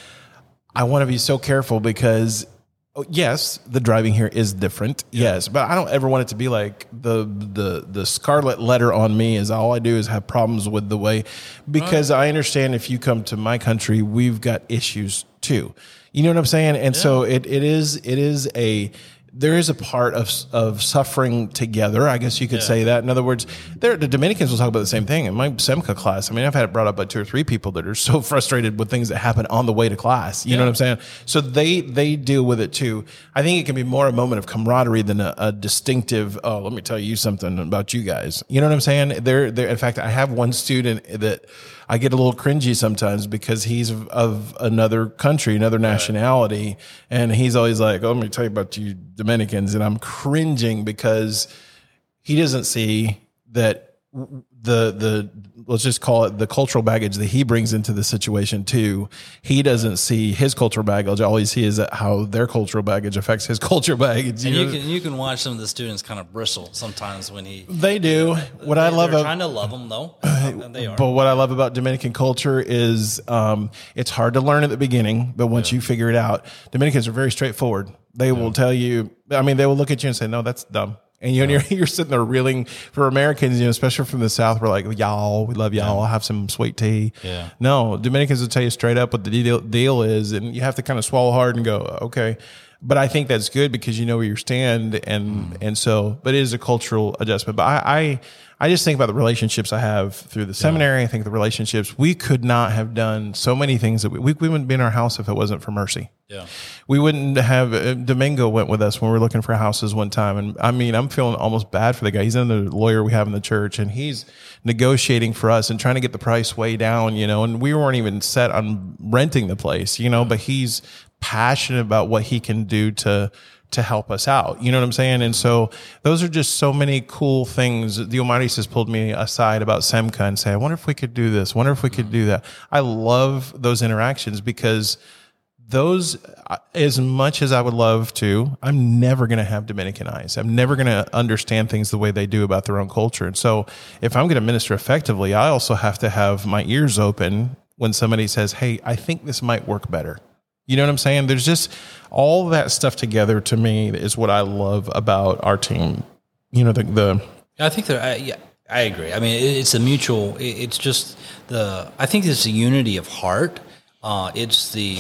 Speaker 1: I want to be so careful because, yes, the driving here is different. Yeah. Yes, but I don't ever want it to be like the the the scarlet letter on me is all I do is have problems with the way, because right. I understand if you come to my country, we've got issues too. You know what I'm saying? And yeah. so it it is it is a. There is a part of of suffering together, I guess you could yeah. say that. In other words, the Dominicans will talk about the same thing. In my SEMCA class, I mean, I've had it brought up by two or three people that are so frustrated with things that happen on the way to class. You yeah. know what I'm saying? So they they deal with it too. I think it can be more a moment of camaraderie than a, a distinctive, oh, let me tell you something about you guys. You know what I'm saying? They're, they're, in fact, I have one student that I get a little cringy sometimes because he's of, of another country, another nationality. Right. And he's always like, oh, let me tell you about you Dominicans. And I'm cringing because he doesn't see that the, the, let's just call it the cultural baggage that he brings into the situation too. He doesn't see his cultural baggage. All he sees is how their cultural baggage affects his cultural baggage.
Speaker 2: And
Speaker 1: you,
Speaker 2: you can, you can watch some of the students kind of bristle sometimes when he,
Speaker 1: they do. What
Speaker 2: they,
Speaker 1: I love,
Speaker 2: they're trying to love them though. They are.
Speaker 1: But what I love about Dominican culture is, um, it's hard to learn at the beginning, but once yeah. you figure it out, Dominicans are very straightforward. They yeah. will tell you, I mean, they will look at you and say, no, that's dumb. And you know, you're, you're sitting there reeling. For Americans, you know, especially from the South, we're like, y'all, we love y'all. I'll have some sweet tea.
Speaker 2: Yeah.
Speaker 1: No, Dominicans will tell you straight up what the deal, deal is, and you have to kind of swallow hard and go, okay. But I think that's good because you know where you stand, and mm. and so, but it is a cultural adjustment. But I, I, I just think about the relationships I have through the seminary. Yeah. I think the relationships, we could not have done so many things that we, we, we wouldn't be in our house if it wasn't for Mercy.
Speaker 2: Yeah.
Speaker 1: We wouldn't have, uh, Domingo went with us when we were looking for houses one time. And I mean, I'm feeling almost bad for the guy. He's another lawyer we have in the church, and he's negotiating for us and trying to get the price way down, you know, and we weren't even set on renting the place, you know, but he's passionate about what he can do to to help us out. You know what I'm saying? And so those are just so many cool things. The Almighty has pulled me aside about SEMCA and say, I wonder if we could do this. Wonder if we could do that. I love those interactions because those, as much as I would love to, I'm never going to have Dominican eyes. I'm never going to understand things the way they do about their own culture. And so if I'm going to minister effectively, I also have to have my ears open when somebody says, hey, I think this might work better. You know what I'm saying? There's just all that stuff together to me is what I love about our team. You know, the, the
Speaker 2: I think that, I, yeah, I agree. I mean, it's a mutual, it's just the, I think it's the unity of heart. Uh, it's the,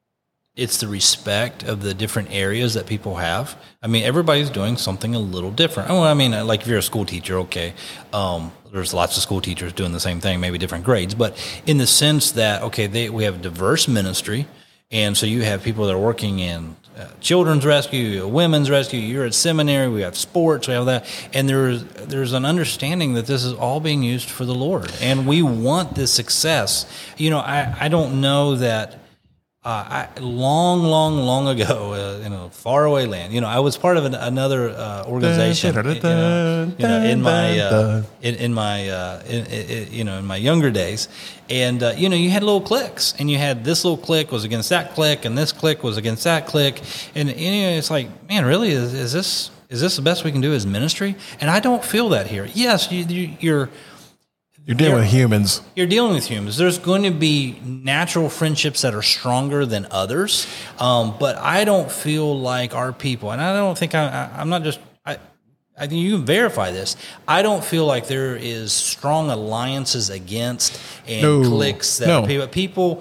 Speaker 2: it's the respect of the different areas that people have. I mean, everybody's doing something a little different. Oh, I mean, like if you're a school teacher, okay. Um, there's lots of school teachers doing the same thing, maybe different grades, but in the sense that, okay, they, we have a diverse ministry. And so you have people that are working in uh, children's rescue, a women's rescue. You're at seminary. We have sports. We have that, and there's there's an understanding that this is all being used for the Lord, and we want this success. You know, I I don't know that. Uh, I, long, long, long ago, uh, in a faraway land, you know, I was part of an, another uh, organization, you know, you know, in my, uh, in, in my, uh, in, in, you know, in my younger days, and uh, you know, you had little cliques, and you had this little clique was against that clique, and this clique was against that clique, and, and you know, it's like, man, really, is, is this is this the best we can do as ministry? And I don't feel that here. Yes, you, you, you're.
Speaker 1: You're dealing with humans.
Speaker 2: You're dealing with humans. There's going to be natural friendships that are stronger than others, um, but I don't feel like our people, and I don't think I, I, I'm not just. I, I think you can verify this. I don't feel like there is strong alliances against and
Speaker 1: no,
Speaker 2: cliques that
Speaker 1: no.
Speaker 2: are people. People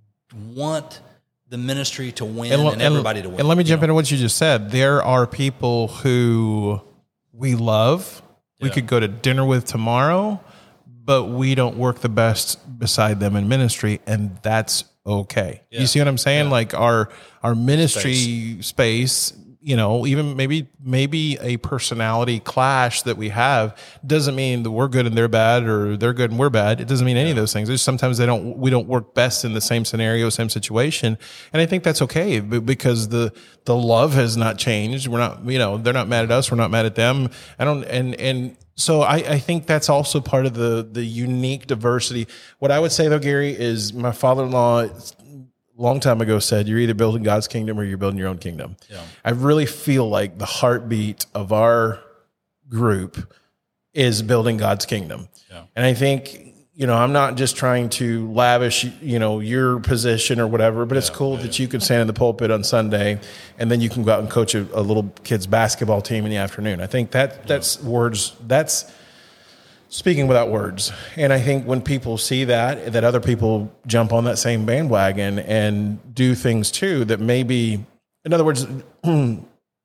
Speaker 2: want the ministry to win and, and everybody to win.
Speaker 1: And let me jump
Speaker 2: know?
Speaker 1: into what you just said. There are people who we love. We yeah. could go to dinner with tomorrow, but we don't work the best beside them in ministry, and that's okay. Yeah. You see what I'm saying? Yeah. Like our our ministry space. space, you know, even maybe maybe a personality clash that we have doesn't mean that we're good and they're bad, or they're good and we're bad. It doesn't mean any yeah. of those things. There's sometimes they don't we don't work best in the same scenario, same situation, and I think that's okay because the the love has not changed. We're not, you know, they're not mad at us. We're not mad at them. I don't and and. So I, I think that's also part of the the unique diversity. What I would say though, Gary, is my father-in-law a long time ago said, you're either building God's kingdom or you're building your own kingdom. Yeah. I really feel like the heartbeat of our group is building God's kingdom. Yeah. And I think, you know, I'm not just trying to lavish, you know, your position or whatever, but it's yeah, cool yeah. that you can stand in the pulpit on Sunday and then you can go out and coach a, a little kid's basketball team in the afternoon. I think that yeah. that's words, that's speaking without words. And I think when people see that, that other people jump on that same bandwagon and do things too that maybe, in other words, when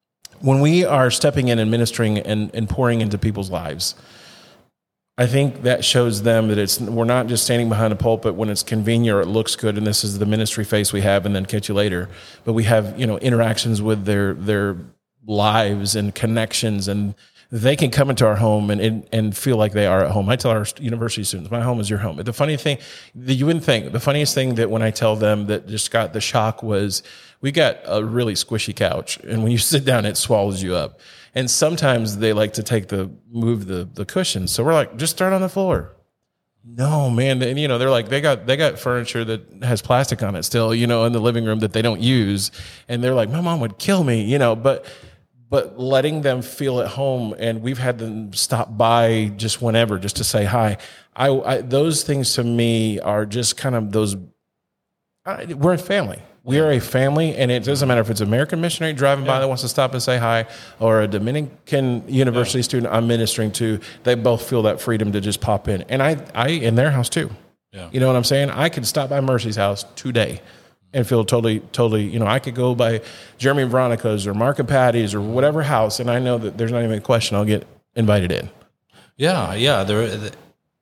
Speaker 1: we are stepping in and ministering and, and pouring into people's lives, I think that shows them that it's we're not just standing behind a pulpit when it's convenient or it looks good, and this is the ministry face we have, and then catch you later. But we have, you know, interactions with their their lives and connections, and they can come into our home and, and and feel like they are at home. I tell our university students, my home is your home. The funny thing, you wouldn't think, the funniest thing that when I tell them that just got the shock was, we got a really squishy couch, and when you sit down, it swallows you up. And sometimes they like to take the, move the, the cushions. So we're like, just start on the floor. No, man. And, you know, they're like, they got, they got furniture that has plastic on it still, you know, in the living room that they don't use. And they're like, my mom would kill me, you know, but, but letting them feel at home. And we've had them stop by just whenever, just to say hi. I, I those things to me are just kind of those, I, we're a family. We are a family, and it doesn't matter if it's an American missionary driving yeah. by that wants to stop and say hi, or a Dominican university yeah. student I'm ministering to. They both feel that freedom to just pop in, and I, I in their house too. Yeah. You know what I'm saying? I could stop by Mercy's house today and feel totally, totally. You know, I could go by Jeremy and Veronica's or Mark and Patty's or whatever house, and I know that there's not even a question. I'll get invited in.
Speaker 2: Yeah, yeah. There,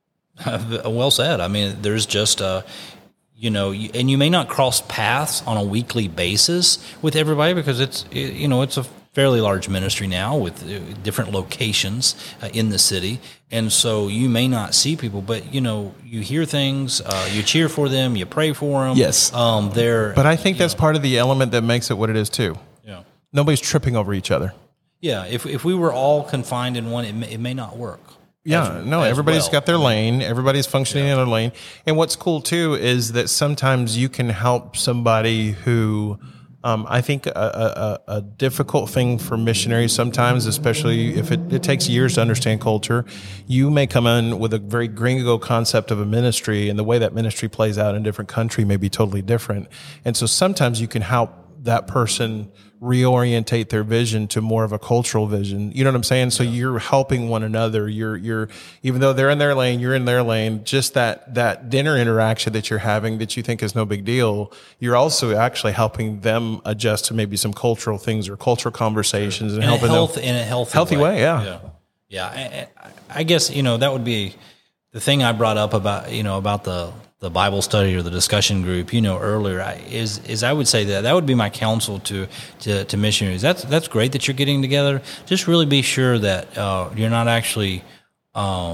Speaker 2: well said. I mean, there's just a. You know, and you may not cross paths on a weekly basis with everybody because it's, you know, it's a fairly large ministry now with different locations uh, in the city. And so you may not see people, but, you know, you hear things, uh, you cheer for them, you pray for them.
Speaker 1: Yes.
Speaker 2: Um, they're,
Speaker 1: but I think that's
Speaker 2: know.
Speaker 1: part of the element that makes it what it is too.
Speaker 2: Yeah.
Speaker 1: Nobody's tripping over each other.
Speaker 2: Yeah. If if we were all confined in one, it may, it may not work.
Speaker 1: Yeah,
Speaker 2: as,
Speaker 1: no,
Speaker 2: as
Speaker 1: everybody's
Speaker 2: well.
Speaker 1: got their lane. Everybody's functioning
Speaker 2: yeah.
Speaker 1: in their lane. And what's cool too is that sometimes you can help somebody who, um, I think a, a, a difficult thing for missionaries sometimes, especially if it, it takes years to understand culture, you may come in with a very gringo concept of a ministry, and the way that ministry plays out in a different country may be totally different. And so sometimes you can help that person reorientate their vision to more of a cultural vision. You know what I'm saying? So yeah. you're helping one another. You're, you're, even though they're in their lane, you're in their lane. Just that, that dinner interaction that you're having that you think is no big deal, you're also actually helping them adjust to maybe some cultural things or cultural conversations and
Speaker 2: in
Speaker 1: helping
Speaker 2: a health,
Speaker 1: them
Speaker 2: in a healthy,
Speaker 1: healthy way. way yeah.
Speaker 2: Yeah. Yeah. I, I guess, you know, that would be the thing I brought up about, you know, about the, the Bible study or the discussion group, you know, earlier, I, is is I would say that that would be my counsel to to, to missionaries. That's that's great that you're getting together. Just really be sure that uh, you're not actually uh,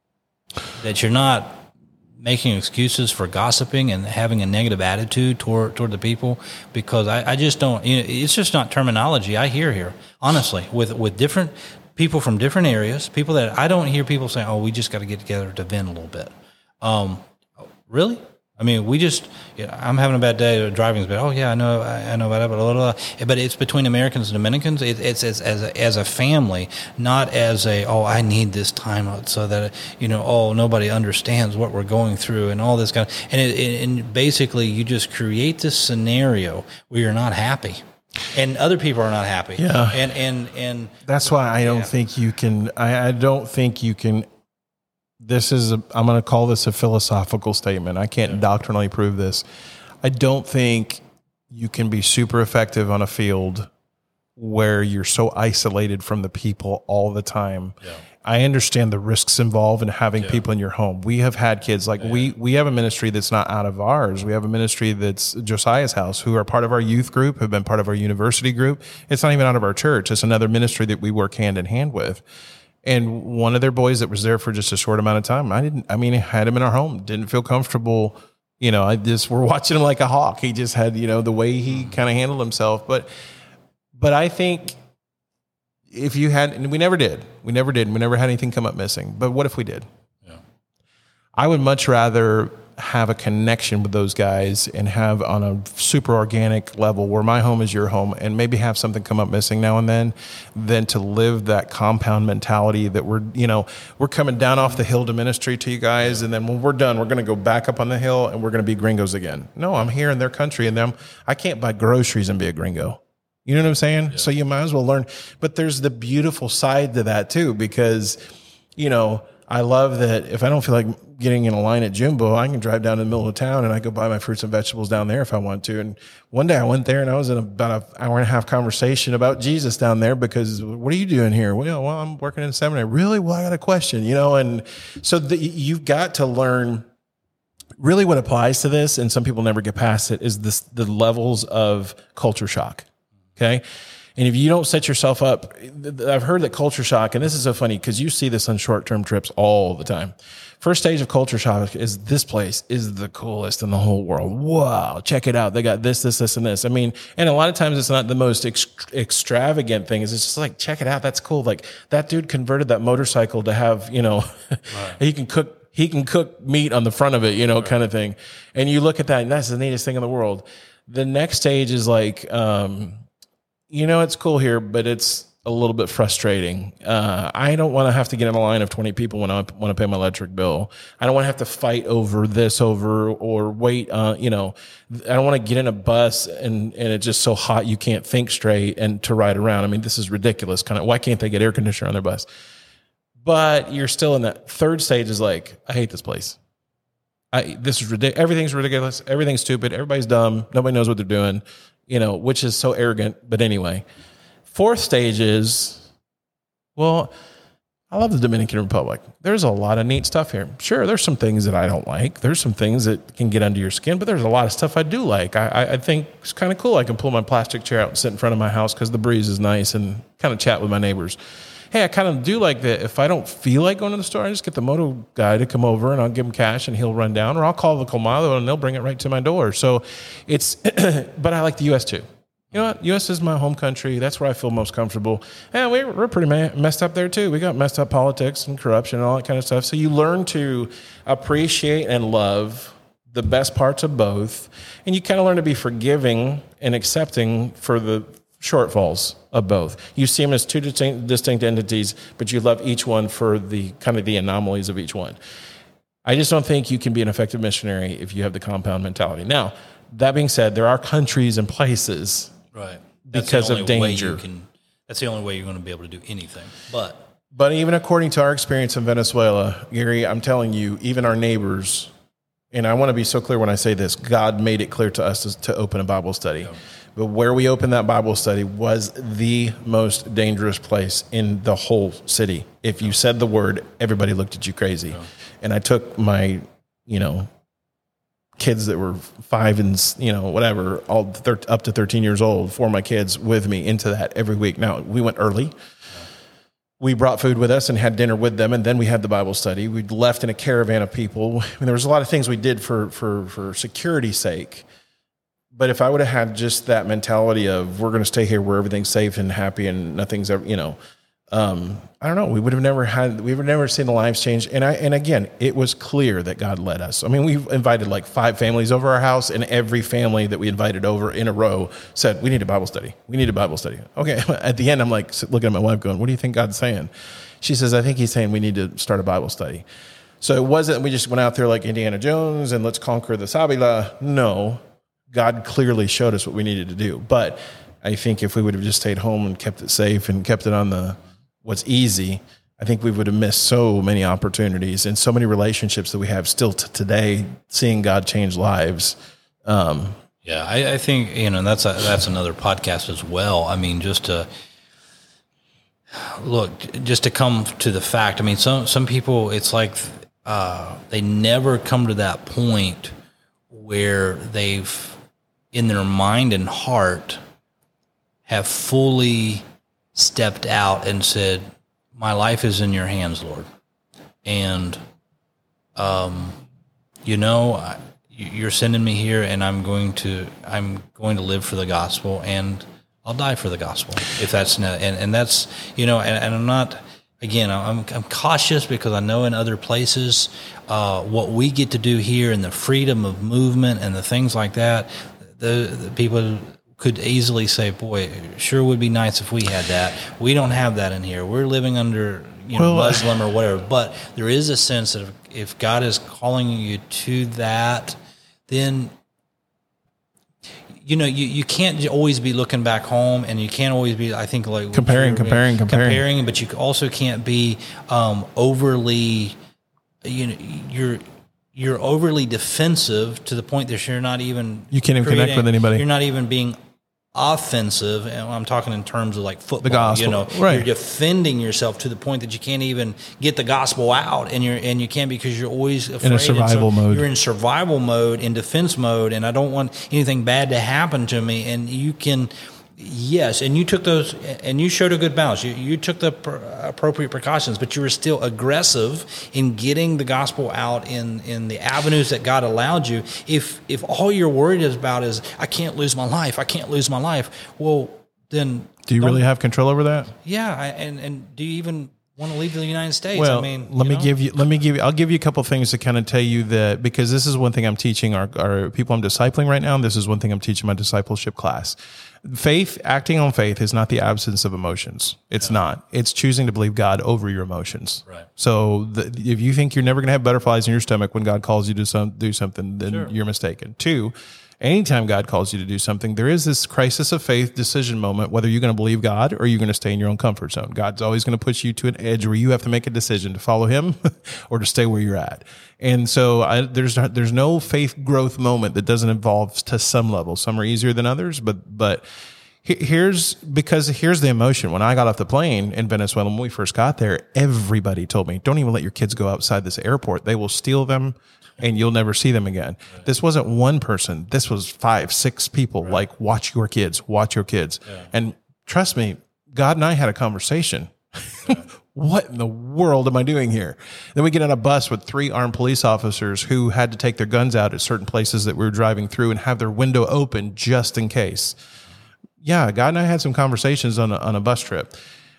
Speaker 2: that you're not making excuses for gossiping and having a negative attitude toward toward the people, because I, I just don't. You know, it's just not terminology I hear here. Honestly, with with different people from different areas, people that I don't hear people saying, "Oh, we just got to get together to vent a little bit." Um, really? I mean, we just. You know, I'm having a bad day. Driving's bad. Oh yeah, I know. I, I know about it. Blah, blah, blah. But it's between Americans and Dominicans. It, it's as as a, as a family, not as a oh I need this time out so that you know oh nobody understands what we're going through and all this kind of and it, it, and basically you just create this scenario where you're not happy. And other people are not happy.
Speaker 1: Yeah.
Speaker 2: And and and
Speaker 1: that's why I don't yeah. think you can. I, I don't think you can. This is a. I'm going to call this a philosophical statement. I can't yeah. doctrinally prove this. I don't think you can be super effective on a field where you're so isolated from the people all the time. Yeah. I understand the risks involved in having yeah. people in your home. We have had kids like yeah. we we have a ministry that's not out of ours. We have a ministry that's Josiah's house, who are part of our youth group, have been part of our university group. It's not even out of our church. It's another ministry that we work hand in hand with. And one of their boys that was there for just a short amount of time, I didn't. I mean, I had him in our home. Didn't feel comfortable. You know, I just we're watching him like a hawk. He just had, you know, the way he kind of handled himself. But but I think. If you had, and we never did, we never did, we never had anything come up missing. But what if we did? Yeah. I would much rather have a connection with those guys and have on a super organic level where my home is your home and maybe have something come up missing now and then than to live that compound mentality that we're, you know, we're coming down off the hill to ministry to you guys. And then when we're done, we're going to go back up on the hill and we're going to be gringos again. No, I'm here in their country and them. I can't buy groceries and be a gringo. You know what I'm saying? Yeah. So you might as well learn. But there's the beautiful side to that too, because, you know, I love that if I don't feel like getting in a line at Jumbo, I can drive down to the middle of town and I go buy my fruits and vegetables down there if I want to. And one day I went there and I was in about an hour and a half conversation about Jesus down there because what are you doing here? Well, well I'm working in seminary. Really? Well, I got a question, you know? And so the, you've got to learn really what applies to this. And some people never get past it is this, the levels of culture shock. Okay. And if you don't set yourself up, I've heard that culture shock, and this is so funny because you see this on short-term trips all the time. First stage of culture shock is this place is the coolest in the whole world. Wow. Check it out. They got this, this, this, and this. I mean, and a lot of times it's not the most ex- extravagant thing. It's just like, check it out. That's cool. Like that dude converted that motorcycle to have, you know, right. he can cook, he can cook meat on the front of it, you know, right. kind of thing. And you look at that and that's the neatest thing in the world. The next stage is like, um, you know, it's cool here, but it's a little bit frustrating. Uh, I don't want to have to get in a line of twenty people when I want to pay my electric bill. I don't want to have to fight over this over or wait. Uh, you know, I don't want to get in a bus and, and it's just so hot you can't think straight and to ride around. I mean, this is ridiculous. Kind of, why can't they get air conditioner on their bus? But you're still in that third stage is like, I hate this place. I, this is ridiculous. Everything's ridiculous. Everything's stupid. Everybody's dumb. Nobody knows what they're doing. You know, which is so arrogant. But anyway, fourth stage is, well, I love the Dominican Republic. There's a lot of neat stuff here. Sure, there's some things that I don't like. There's some things that can get under your skin, but there's a lot of stuff I do like. I, I think it's kind of cool. I can pull my plastic chair out and sit in front of my house because the breeze is nice and kind of chat with my neighbors. Hey, I kind of do like that. If I don't feel like going to the store, I just get the moto guy to come over and I'll give him cash and he'll run down, or I'll call the Colmado and they'll bring it right to my door. So it's, but I like the U S too. You know what? U S is my home country. That's where I feel most comfortable. And we're, we're pretty messed up there too. We got messed up politics and corruption and all that kind of stuff. So you learn to appreciate and love the best parts of both. And you kind of learn to be forgiving and accepting for the shortfalls of both. You see them as two distinct, distinct entities, but you love each one for the kind of the anomalies of each one. I just don't think you can be an effective missionary if you have the compound mentality. Now, that being said, there are countries and places
Speaker 2: right.
Speaker 1: because of danger.
Speaker 2: Can, that's the only way you're going to be able to do anything. But
Speaker 1: but even according to our experience in Venezuela, Gary, I'm telling you, even our neighbors, and I want to be so clear when I say this, God made it clear to us to, to open a Bible study. Yeah. But where we opened that Bible study was the most dangerous place in the whole city. If you said the word, everybody looked at you crazy. Yeah. And I took my, you know, kids that were five and, you know, whatever, all thir- up to thirteen years old, four of my kids with me into that every week. Now, we went early. We brought food with us and had dinner with them, and then we had the Bible study. We left in a caravan of people. I mean, there was a lot of things we did for for for security's sake. But if I would have had just that mentality of we're going to stay here where everything's safe and happy and nothing's ever, you know, um, I don't know, we would have never had, we would have never seen the lives change. And I, and again, it was clear that God led us. I mean, we've invited like five families over our house, and every family that we invited over in a row said, we need a Bible study. We need a Bible study. Okay. At the end, I'm like looking at my wife going, what do you think God's saying? She says, I think he's saying we need to start a Bible study. So it wasn't, we just went out there like Indiana Jones and let's conquer the Sabila. No, God clearly showed us what we needed to do. But I think if we would have just stayed home and kept it safe and kept it on the what's easy, I think we would have missed so many opportunities and so many relationships that we have still to today, seeing God change lives. Um,
Speaker 2: yeah, I, I think, you know, that's a, that's another podcast as well. I mean, just to look, just to come to the fact, I mean, some, some people, it's like uh, they never come to that point where they've, in their mind and heart, have fully stepped out and said, my life is in your hands, Lord. And, um, you know, you're sending me here, and I'm going to, I'm going to live for the gospel, and I'll die for the gospel. If that's not, and, and that's, you know, and, and I'm not, again, I'm, I'm cautious because I know in other places, uh, what we get to do here and the freedom of movement and the things like that, the, the people could easily say, boy, sure would be nice if we had that. We don't have that in here. We're living under, you know, well, Muslim or whatever. But there is a sense that if, if God is calling you to that, then, you know, you, you can't always be looking back home, and you can't always be, I think, like
Speaker 1: comparing, comparing, comparing,
Speaker 2: comparing, but you also can't be um, overly, you know, you're, you're overly defensive to the point that you're not even,
Speaker 1: you can't even connect with anybody.
Speaker 2: You're not even being offensive, and I'm talking in terms of like football.
Speaker 1: The gospel,
Speaker 2: you know,
Speaker 1: right.
Speaker 2: You're defending yourself to the point that you can't even get the gospel out, and you're and you can't because you're always afraid.
Speaker 1: In a survival
Speaker 2: so
Speaker 1: mode.
Speaker 2: You're in survival mode, in defense mode, and I don't want anything bad to happen to me. And you can, yes, and you took those, and you showed a good balance. You you took the pr- appropriate precautions, but you were still aggressive in getting the gospel out in, in the avenues that God allowed you. If if all you're worried about is I can't lose my life, I can't lose my life, well then
Speaker 1: do you really have control over that?
Speaker 2: Yeah, I, and and do you even want to leave the United States?
Speaker 1: Well,
Speaker 2: I mean,
Speaker 1: let me
Speaker 2: know?
Speaker 1: give you, let me give you, I'll give you a couple of things to kind of tell you that, because this is one thing I'm teaching our, our people I'm discipling right now. And this is one thing I'm teaching my discipleship class. Faith, acting on faith is not the absence of emotions. It's yeah. not. It's choosing to believe God over your emotions.
Speaker 2: Right.
Speaker 1: So the, if you think you're never going to have butterflies in your stomach when God calls you to some, do something, then sure. you're mistaken. Two, anytime God calls you to do something, there is this crisis of faith decision moment, whether you're going to believe God or you're going to stay in your own comfort zone. God's always going to push you to an edge where you have to make a decision to follow him or to stay where you're at. And so I, there's there's no faith growth moment that doesn't involve to some level. Some are easier than others, but but here's because here's the emotion. When I got off the plane in Venezuela, when we first got there, everybody told me, don't even let your kids go outside this airport. They will steal them and you'll never see them again. Right. This wasn't one person. This was five, six people. Right. Like, watch your kids, watch your kids. Yeah. And trust me, God and I had a conversation. Right. What in the world am I doing here? Then we get on a bus with three armed police officers who had to take their guns out at certain places that we were driving through and have their window open just in case. Yeah, God and I had some conversations on a, on a bus trip.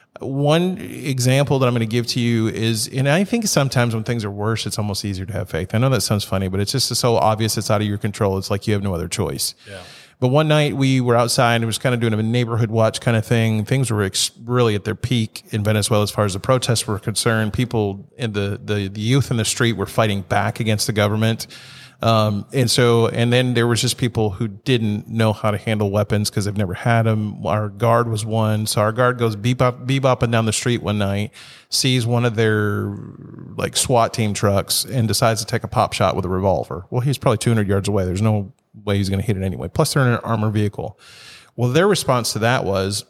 Speaker 1: One example that I'm going to give to you is, and I think sometimes when things are worse, it's almost easier to have faith. I know that sounds funny, but it's just so obvious it's out of your control. It's like you have no other choice. Yeah. But one night we were outside and it was kind of doing a neighborhood watch kind of thing. Things were ex- really at their peak in Venezuela as far as the protests were concerned. People in the, the, the youth in the street were fighting back against the government. Um, and so, and then there was just people who didn't know how to handle weapons because they've never had them. Our guard was one. So our guard goes bebop, bebopping down the street one night, sees one of their like SWAT team trucks and decides to take a pop shot with a revolver. Well, he's probably two hundred yards away. There's no way he's going to hit it anyway. Plus they're in an armored vehicle. Well, their response to that was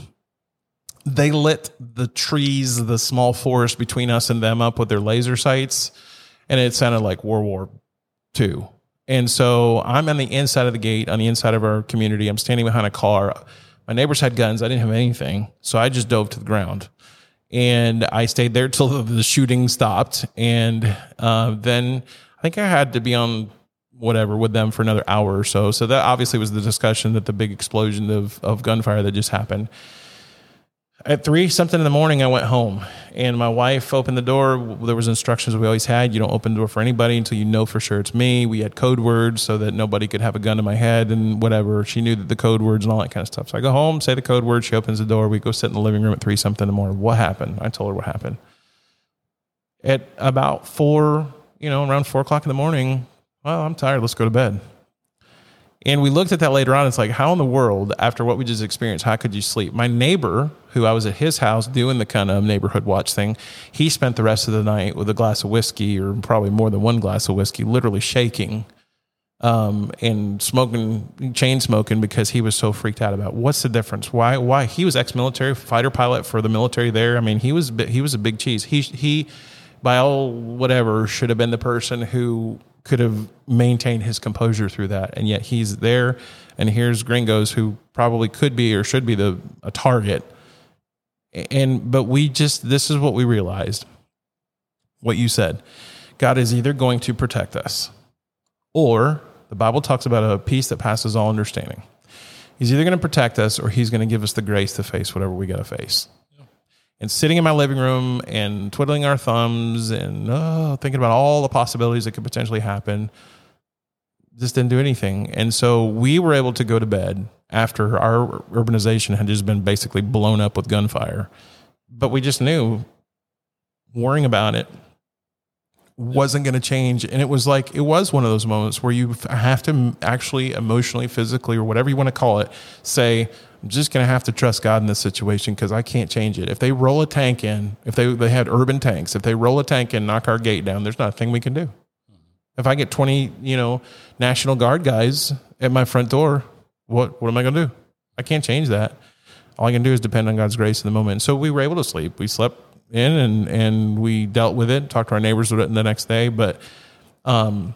Speaker 1: they lit the trees, the small forest between us and them up with their laser sights. And it sounded like World War Two. And so I'm on the inside of the gate, on the inside of our community. I'm standing behind a car. My neighbors had guns. I didn't have anything. So I just dove to the ground. And I stayed there till the shooting stopped. And uh, then I think I had to be on whatever with them for another hour or so. So that obviously was the discussion that the big explosion of, of gunfire that just happened. At three something in the morning, I went home, and my wife opened the door. There was instructions we always had. You don't open the door for anybody until you know for sure it's me. We had code words so that nobody could have a gun to my head and whatever. She knew that the code words and all that kind of stuff. So I go home, say the code word. She opens the door. We go sit in the living room at three something in the morning. What happened? I told her what happened. At about four, you know, around four o'clock in the morning, well, I'm tired. Let's go to bed. And we looked at that later on. It's like, how in the world, after what we just experienced, how could you sleep? My neighbor, who I was at his house doing the kind of neighborhood watch thing, he spent the rest of the night with a glass of whiskey, or probably more than one glass of whiskey, literally shaking um, and smoking, chain smoking, because he was so freaked out about what's the difference. Why? Why? He was ex-military, fighter pilot for the military there. I mean, he was he was a big cheese. He he, by all whatever, should have been the person who could have maintained his composure through that, and yet he's there, and here's gringos who probably could be or should be the a target. And but we just this is what we realized. What you said, God is either going to protect us, or the Bible talks about a peace that passes all understanding. He's either going to protect us, or he's going to give us the grace to face whatever we got to face. And sitting in my living room and twiddling our thumbs and oh, thinking about all the possibilities that could potentially happen, just didn't do anything. And so we were able to go to bed after our urbanization had just been basically blown up with gunfire. But we just knew worrying about it wasn't going to change. And it was like, it was one of those moments where you have to actually emotionally, physically, or whatever you want to call it, say, I'm just going to have to trust God in this situation because I can't change it. If they roll a tank in, if they they had urban tanks, if they roll a tank in, knock our gate down, there's not a thing we can do. If I get twenty, you know, National Guard guys at my front door, what what am I going to do? I can't change that. All I can do is depend on God's grace in the moment. And so we were able to sleep. We slept in and and we dealt with it, talked to our neighbors the next day. But, um,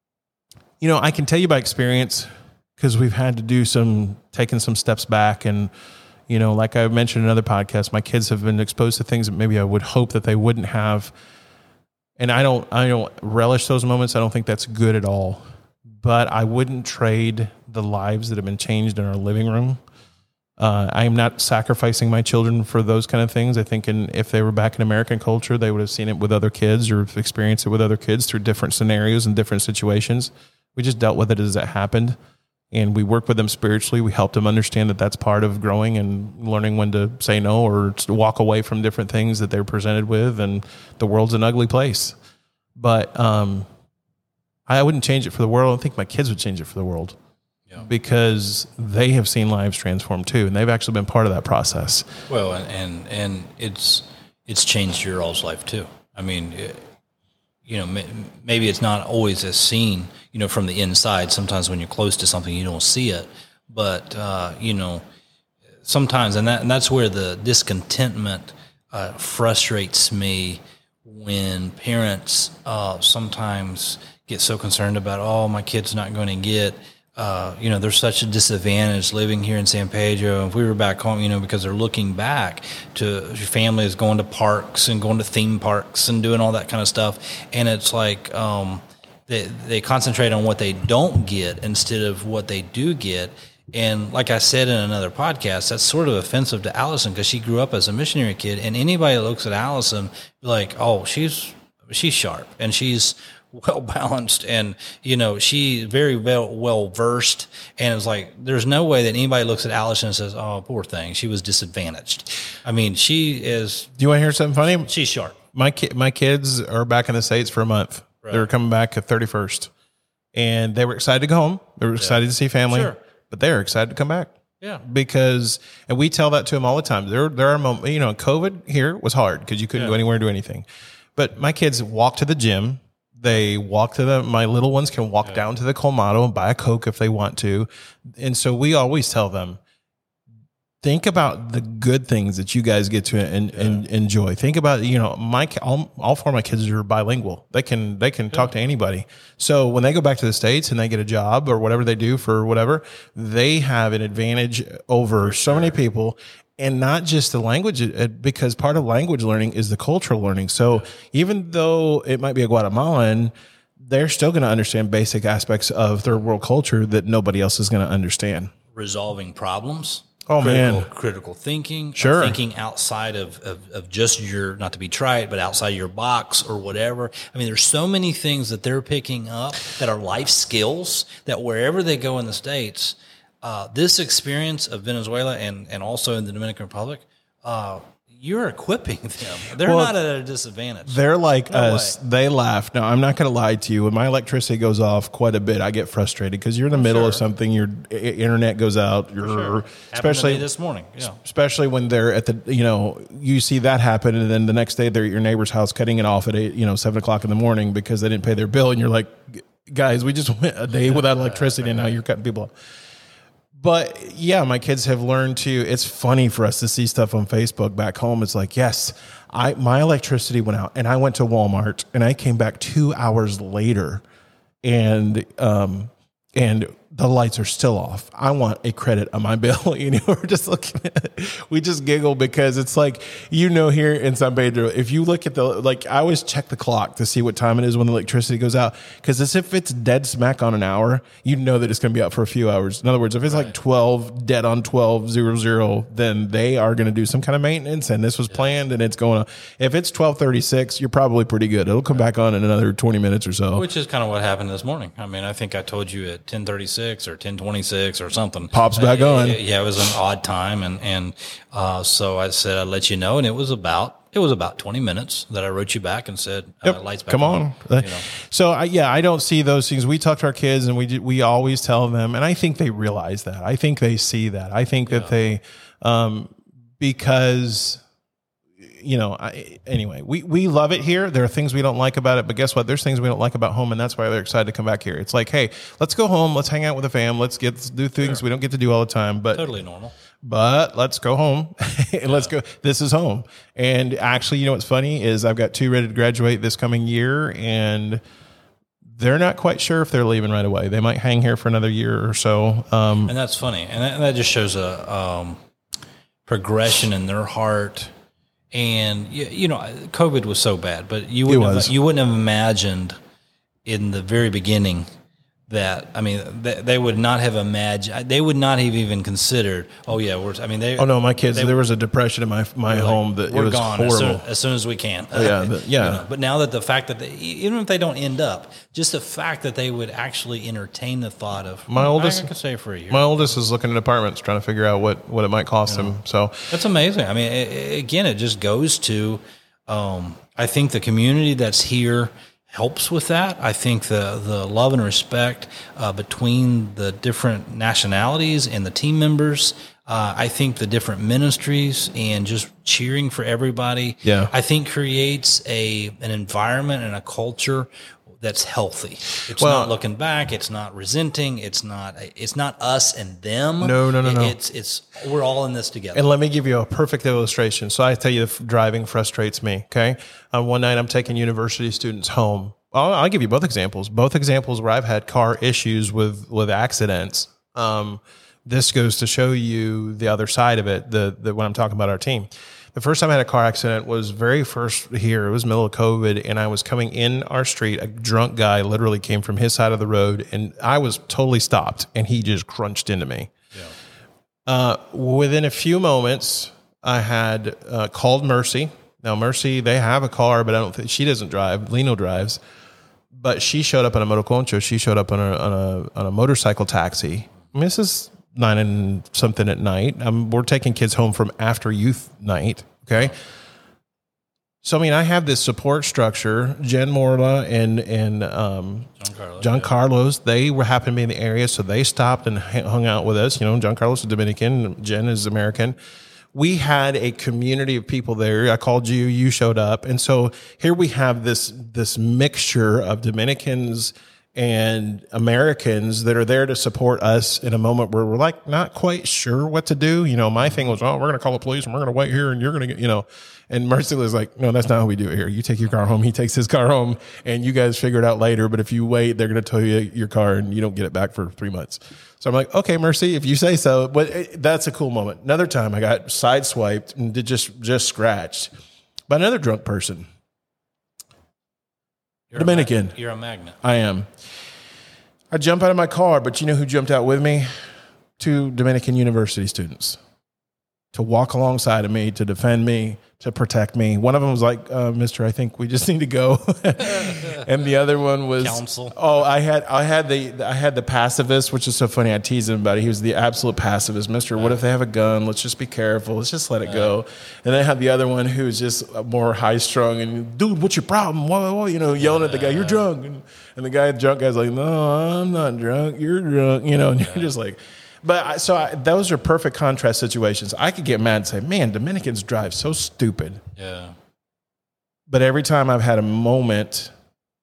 Speaker 1: you know, I can tell you by experience, because we've had to do some, taking some steps back. And, you know, like I mentioned in another podcast, my kids have been exposed to things that maybe I would hope that they wouldn't have. And I don't, I don't relish those moments. I don't think that's good at all. But I wouldn't trade the lives that have been changed in our living room. Uh, I am not sacrificing my children for those kind of things. I think in, if they were back in American culture, they would have seen it with other kids or experienced it with other kids through different scenarios and different situations. We just dealt with it as it happened. And we worked with them spiritually. We helped them understand that that's part of growing and learning when to say no or to walk away from different things that they're presented with. And the world's an ugly place. But um, I wouldn't change it for the world. I think my kids would change it for the world. Yeah. Because they have seen lives transformed too. And they've actually been part of that process.
Speaker 2: Well, and and, and it's it's changed your all's life too. I mean, it, you know, maybe it's not always as seen, you know, from the inside. Sometimes when you're close to something, you don't see it. But, uh, you know, sometimes, and, that, and that's where the discontentment uh, frustrates me when parents uh, sometimes get so concerned about, oh, my kid's not going to get, uh, you know, there's such a disadvantage living here in San Pedro. If we were back home, you know, because they're looking back to your family is going to parks and going to theme parks and doing all that kind of stuff. And it's like um, they, they concentrate on what they don't get instead of what they do get. And like I said in another podcast, that's sort of offensive to Allison because she grew up as a missionary kid. And anybody that looks at Allison, like, oh, she's she's sharp and she's well balanced, and you know she's very well well versed. And it's like there's no way that anybody looks at Allison and says, "Oh, poor thing, she was disadvantaged." I mean, she is.
Speaker 1: Do you want to hear something funny?
Speaker 2: She's sharp.
Speaker 1: My ki- my kids are back in the States for a month. Right. They were coming back at thirty-first, and they were excited to go home. They were excited yeah. to see family, sure. but they were excited to come back.
Speaker 2: Yeah,
Speaker 1: because and we tell that to them all the time. There there are moments, you know, COVID here was hard because you couldn't yeah. go anywhere, do anything. But my kids walk to the gym. They walk to the, my little ones can walk yeah. down to the Colmado and buy a Coke if they want to. And so we always tell them, think about the good things that you guys get to en- yeah. en- enjoy. Think about, you know, my all, all four of my kids are bilingual. They can they can yeah. talk to anybody. So when they go back to the States and they get a job or whatever they do for whatever, they have an advantage over so many people. And not just the language, because part of language learning is the cultural learning. So even though it might be a Guatemalan, they're still going to understand basic aspects of third world culture that nobody else is going to understand.
Speaker 2: Resolving problems.
Speaker 1: Oh,
Speaker 2: critical,
Speaker 1: man.
Speaker 2: Critical thinking.
Speaker 1: Sure.
Speaker 2: Thinking outside of, of, of just your, not to be trite, but outside your box or whatever. I mean, there's so many things that they're picking up that are life skills that wherever they go in the States, Uh, this experience of Venezuela and, and also in the Dominican Republic, uh, you're equipping them. They're well, not at a disadvantage.
Speaker 1: They're like
Speaker 2: no
Speaker 1: us. Way. They laugh. Now, I'm not going to lie to you. When my electricity goes off quite a bit, I get frustrated because you're in the oh, middle sure. of something. Your internet goes out. You're sure. especially
Speaker 2: this morning. Yeah.
Speaker 1: Especially when they're at the, you know, you see that happen, and then the next day they're at your neighbor's house cutting it off at eight, you know, seven o'clock in the morning because they didn't pay their bill, and you're like, guys, we just went a day without electricity, and now you're cutting people off. But yeah, my kids have learned to, it's funny for us to see stuff on Facebook back home. It's like, yes, I, my electricity went out and I went to Walmart and I came back two hours later and, um, and the lights are still off. I want a credit on my bill. You know, we're just looking at it. We just giggle because it's like, you know, here in San Pedro, if you look at the, like, I always check the clock to see what time it is when the electricity goes out. Because as if it's dead smack on an hour, you know that it's going to be out for a few hours. In other words, if it's right. like twelve, dead on twelve, zero, zero, then they are going to do some kind of maintenance. And this was yeah. planned and it's going on. If it's twelve thirty-six, you're probably pretty good. It'll come back on in another twenty minutes or so.
Speaker 2: Which is kind of what happened this morning. I mean, I think I told you at ten thirty-six or ten twenty-six or something.
Speaker 1: Pops back uh, on.
Speaker 2: Yeah, it was an odd time. And, and, uh, so I said, I'd let you know. And it was about, it was about twenty minutes that I wrote you back and said, uh,
Speaker 1: yep,
Speaker 2: lights back
Speaker 1: come
Speaker 2: on.
Speaker 1: on. You know. So I, yeah, I don't see those things. We talk to our kids and we, we always tell them, and I think they realize that. I think they see that. I think yeah. that they, um, because, you know, I, anyway, we, we love it here. There are things we don't like about it, but guess what? There's things we don't like about home, and that's why they're excited to come back here. It's like, hey, let's go home. Let's hang out with the fam. Let's get let's do things sure. we don't get to do all the time. But
Speaker 2: totally normal.
Speaker 1: But let's go home and yeah. let's go. This is home. And actually, you know what's funny is I've got two ready to graduate this coming year, and they're not quite sure if they're leaving right away. They might hang here for another year or so. Um,
Speaker 2: and that's funny, and that, and that just shows a um, progression in their heart. And, you know, COVID was so bad, but you wouldn't, have, you wouldn't have imagined in the very beginning that, I mean, they, they would not have imagined, they would not have even considered, oh, yeah, we're, I mean, they.
Speaker 1: Oh, no, my kids, they, there was a depression in my my home
Speaker 2: like,
Speaker 1: that
Speaker 2: we're
Speaker 1: it was
Speaker 2: gone
Speaker 1: horrible.
Speaker 2: As soon, as soon as we can.
Speaker 1: Oh, yeah, the, yeah.
Speaker 2: You know, but now that the fact that, they, even if they don't end up, just the fact that they would actually entertain the thought of,
Speaker 1: my
Speaker 2: well,
Speaker 1: oldest,
Speaker 2: I could stay for a year.
Speaker 1: My oldest is looking at apartments, trying to figure out what, what it might cost you know, him. So
Speaker 2: that's amazing. I mean, it, again, it just goes to, um, I think the community that's here helps with that. I think the, the love and respect uh, between the different nationalities and the team members, uh, I think the different ministries and just cheering for everybody,
Speaker 1: yeah.
Speaker 2: I think creates a an environment and a culture that's healthy. It's
Speaker 1: well,
Speaker 2: not looking back. It's not resenting. It's not. It's not us and them.
Speaker 1: No, no, no, no.
Speaker 2: It's it's we're all in this together.
Speaker 1: And let me give you a perfect illustration. So I tell you, if driving frustrates me. Okay, uh, one night I'm taking university students home. I'll, I'll give you both examples. Both examples where I've had car issues with with accidents. Um, this goes to show you the other side of it. The the when I'm talking about our team. The first time I had a car accident was very first here. It was middle of COVID, and I was coming in our street. A drunk guy literally came from his side of the road, and I was totally stopped, and he just crunched into me. Yeah. Uh, within a few moments, I had uh, called Mercy. Now, Mercy, they have a car, but I don't think she doesn't drive. Lino drives, but she showed up in a motoconcho. She showed up on a on a on a motorcycle taxi. I mean, this is nine and something at night. Um, we're taking kids home from after youth night. Okay. So, I mean, I have this support structure, Jen Morla and, and, um, John Carlos, John yeah. Carlos, they were happened to be in the area. So they stopped and hung out with us. You know, John Carlos is Dominican, Jen is American. We had a community of people there. I called you, you showed up. And so here we have this, this mixture of Dominicans and Americans that are there to support us in a moment where we're like not quite sure what to do. You know, my thing was, oh, we're going to call the police and we're going to wait here and you're going to get, you know, and Mercy was like, no, that's not how we do it here. You take your car home. He takes his car home and you guys figure it out later. But if you wait, they're going to tow you your car and you don't get it back for three months. So I'm like, okay, Mercy, if you say so. But it, that's a cool moment. Another time I got sideswiped and did just, just scratched by another drunk person.
Speaker 2: You're
Speaker 1: Dominican.
Speaker 2: A mag- you're a magnet.
Speaker 1: I am. I jump out of my car, but you know who jumped out with me? Two Dominican University students to walk alongside of me, to defend me, to protect me. One of them was like, uh, Mister, I think we just need to go. And the other one was
Speaker 2: counsel.
Speaker 1: Oh, I had I had the I had the pacifist, which is so funny. I teased him about it. He was the absolute pacifist. Mister, what if they have a gun? Let's just be careful. Let's just let it go. And then I had the other one who's just more high strung and, dude, what's your problem? Whoa, whoa, you know, yelling at the guy, you're drunk. And, and the guy, the drunk guy's like, no, I'm not drunk. You're drunk. You know, and you're just like. But I, so I, those are perfect contrast situations. I could get mad and say, man, Dominicans drive so stupid.
Speaker 2: Yeah.
Speaker 1: But every time I've had a moment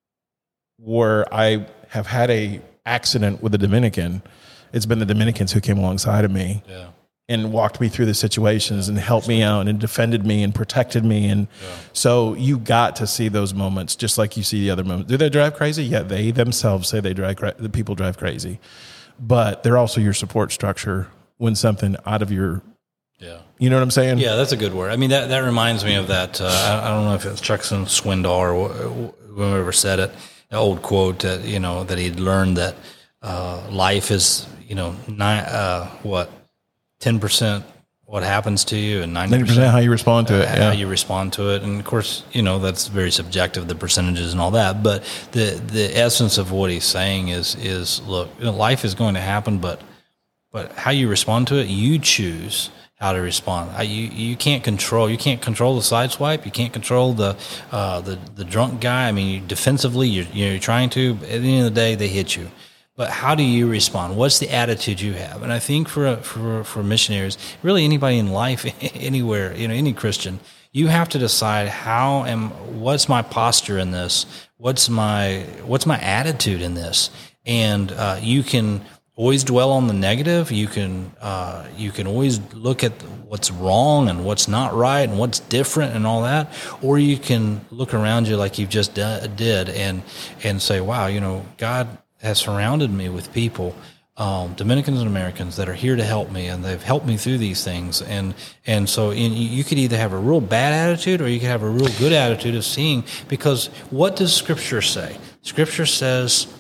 Speaker 1: where I have had a accident with a Dominican, it's been the Dominicans who came alongside of me
Speaker 2: yeah.
Speaker 1: and walked me through the situations and helped me out and defended me and protected me. And
Speaker 2: yeah.
Speaker 1: so you got to see those moments just like you see the other moments. Do they drive crazy? Yeah, they themselves say they drive cra- the people drive crazy. But they're also your support structure when something out of your,
Speaker 2: yeah,
Speaker 1: you know what I'm saying?
Speaker 2: Yeah, that's a good word. I mean, that, that reminds me of that. Uh, I, I don't know if it's Chuckson Swindoll or wh- whoever said it, an old quote that, you know, that he'd learned that uh, life is, you know, nine, uh, what, ten percent what happens to you and ninety percent
Speaker 1: how you respond to it.
Speaker 2: How
Speaker 1: yeah.
Speaker 2: you respond to it. And of course, you know, that's very subjective, the percentages and all that. But the, the essence of what he's saying is, is look, you know, life is going to happen, but, but how you respond to it, you choose how to respond. I, you, you can't control, you can't control the sideswipe. You can't control the, uh, the, the drunk guy. I mean, defensively, you're, you're trying to, but at the end of the day, they hit you. But how do you respond? What's the attitude you have? And I think for for for missionaries, really anybody in life, anywhere, you know, any Christian, you have to decide how am what's my posture in this? What's my what's my attitude in this? And uh, you can always dwell on the negative. You can uh, you can always look at what's wrong and what's not right and what's different and all that, or you can look around you like you've just did and and say, wow, you know, God has surrounded me with people, um, Dominicans and Americans that are here to help me, and they've helped me through these things. And and so in, you could either have a real bad attitude or you could have a real good attitude of seeing, because what does Scripture say? Scripture says,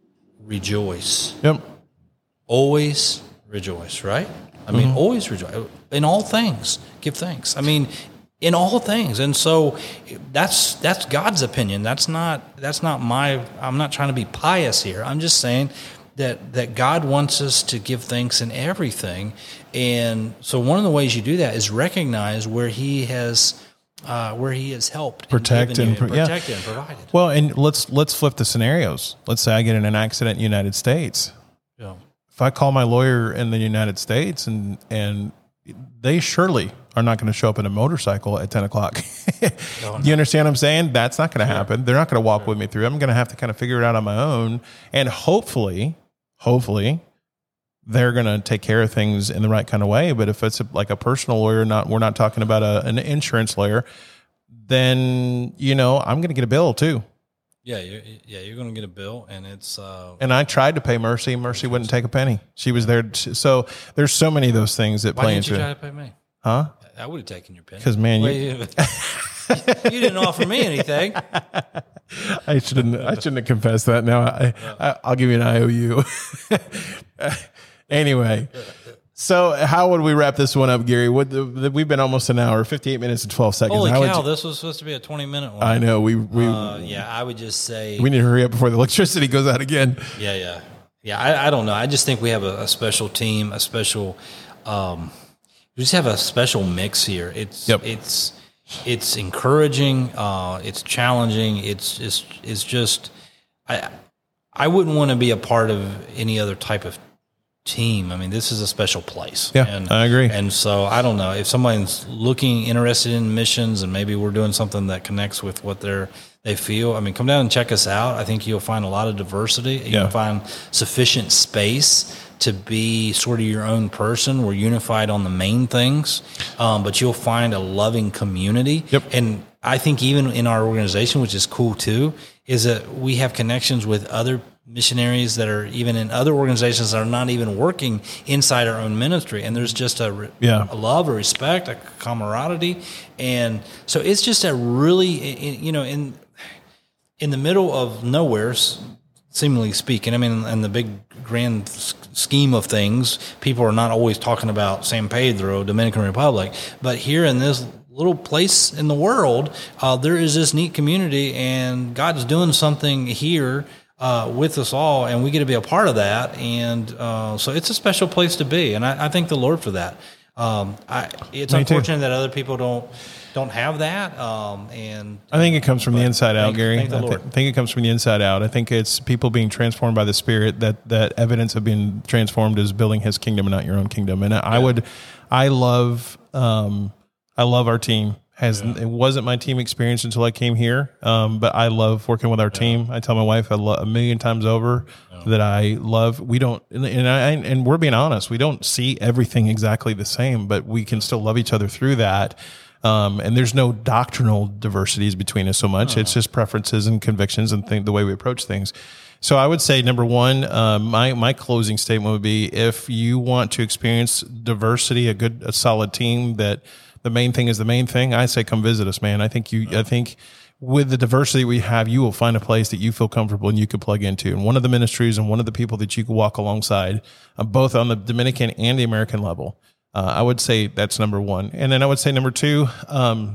Speaker 2: rejoice.
Speaker 1: Yep.
Speaker 2: Always rejoice, right? I mean, mm-hmm. always rejoice. In all things, give thanks. I mean, in all things. And so that's that's God's opinion. That's not that's not my I'm not trying to be pious here. I'm just saying that that God wants us to give thanks in everything. And so one of the ways you do that is recognize where he has uh, where he has helped,
Speaker 1: protect and,
Speaker 2: and,
Speaker 1: and,
Speaker 2: and protected
Speaker 1: yeah.
Speaker 2: and provided.
Speaker 1: Well, and let's let's flip the scenarios. Let's say I get in an accident in the United States.
Speaker 2: Yeah.
Speaker 1: If I call my lawyer in the United States and and they surely are not going to show up in a motorcycle at ten o'clock. No, no. You understand what I'm saying? That's not going to sure. happen. They're not going to walk sure. with me through. I'm going to have to kind of figure it out on my own. And hopefully, hopefully, they're going to take care of things in the right kind of way. But if it's a, like a personal lawyer, not we're not talking about a, an insurance lawyer, then, you know, I'm going to get a bill too.
Speaker 2: Yeah, you're, yeah, you're going to get a bill, and it's. Uh,
Speaker 1: and I tried to pay Mercy. Mercy wouldn't take a penny. She was there. To, so there's so many of those things that
Speaker 2: why
Speaker 1: play
Speaker 2: didn't
Speaker 1: into
Speaker 2: you
Speaker 1: it.
Speaker 2: try to pay me?
Speaker 1: Huh?
Speaker 2: I would have taken your penny.
Speaker 1: Because man, you,
Speaker 2: you didn't offer me anything.
Speaker 1: I shouldn't. I shouldn't have confessed that. Now I, I I'll give you an I O U. Anyway. So how would we wrap this one up, Gary? What the, the, we've been almost an hour, fifty-eight minutes and twelve seconds.
Speaker 2: Holy
Speaker 1: how
Speaker 2: cow!
Speaker 1: you,
Speaker 2: this was supposed to be a twenty-minute one.
Speaker 1: I know. We we
Speaker 2: uh, yeah. I would just say
Speaker 1: we need to hurry up before the electricity goes out again.
Speaker 2: Yeah, yeah, yeah. I, I don't know. I just think we have a, a special team, a special. Um, we just have a special mix here. It's
Speaker 1: yep.
Speaker 2: it's it's encouraging. Uh, it's challenging. It's it's it's just. I I wouldn't want to be a part of any other type of team. I mean, this is a special place.
Speaker 1: Yeah,
Speaker 2: and,
Speaker 1: I agree.
Speaker 2: And so I don't know if somebody's looking, interested in missions, and maybe we're doing something that connects with what they're, they feel. I mean, come down and check us out. I think you'll find a lot of diversity. You'll
Speaker 1: Yeah.
Speaker 2: find sufficient space to be sort of your own person. We're unified on the main things, um, but you'll find a loving community.
Speaker 1: Yep.
Speaker 2: And I think even in our organization, which is cool too, is that we have connections with other missionaries that are even in other organizations that are not even working inside our own ministry. And there's just a,
Speaker 1: Yeah.
Speaker 2: a love, a respect, a camaraderie. And so it's just a really, you know, in, in the middle of nowhere, seemingly speaking, I mean, in the big grand scheme of things, people are not always talking about San Pedro, Dominican Republic, but here in this little place in the world, uh, there is this neat community, and God's doing something here uh, with us all, and we get to be a part of that. And uh, so it's a special place to be, and I, I thank the Lord for that. Um, I, it's
Speaker 1: Me
Speaker 2: unfortunate
Speaker 1: too.
Speaker 2: that other people don't don't have that. Um, and
Speaker 1: I think it comes from the inside out,
Speaker 2: thank-
Speaker 1: Gary.
Speaker 2: thank the
Speaker 1: I thi-
Speaker 2: Lord.
Speaker 1: think it comes from the inside out. I think it's people being transformed by the Spirit. That that evidence of being transformed is building His kingdom and not your own kingdom. And I, I would, I love, um, I love our team. Has it wasn't my team experience until I came here, um, but I love working with our team. I tell my wife I lo- a million times over that I love. We don't, and and I and we're being honest. We don't see everything exactly the same, but we can still love each other through that. Um, and there's no doctrinal diversities between us so much. It's just preferences and convictions and think, the way we approach things. So I would say, number one, uh, my my closing statement would be: if you want to experience diversity, a good, a solid team that the main thing is the main thing, I say come visit us, man. I think you, I think with the diversity we have, you will find a place that you feel comfortable and you could plug into. And one of the ministries and one of the people that you could walk alongside, uh, both on the Dominican and the American level. Uh, I would say that's number one. And then I would say number two, um,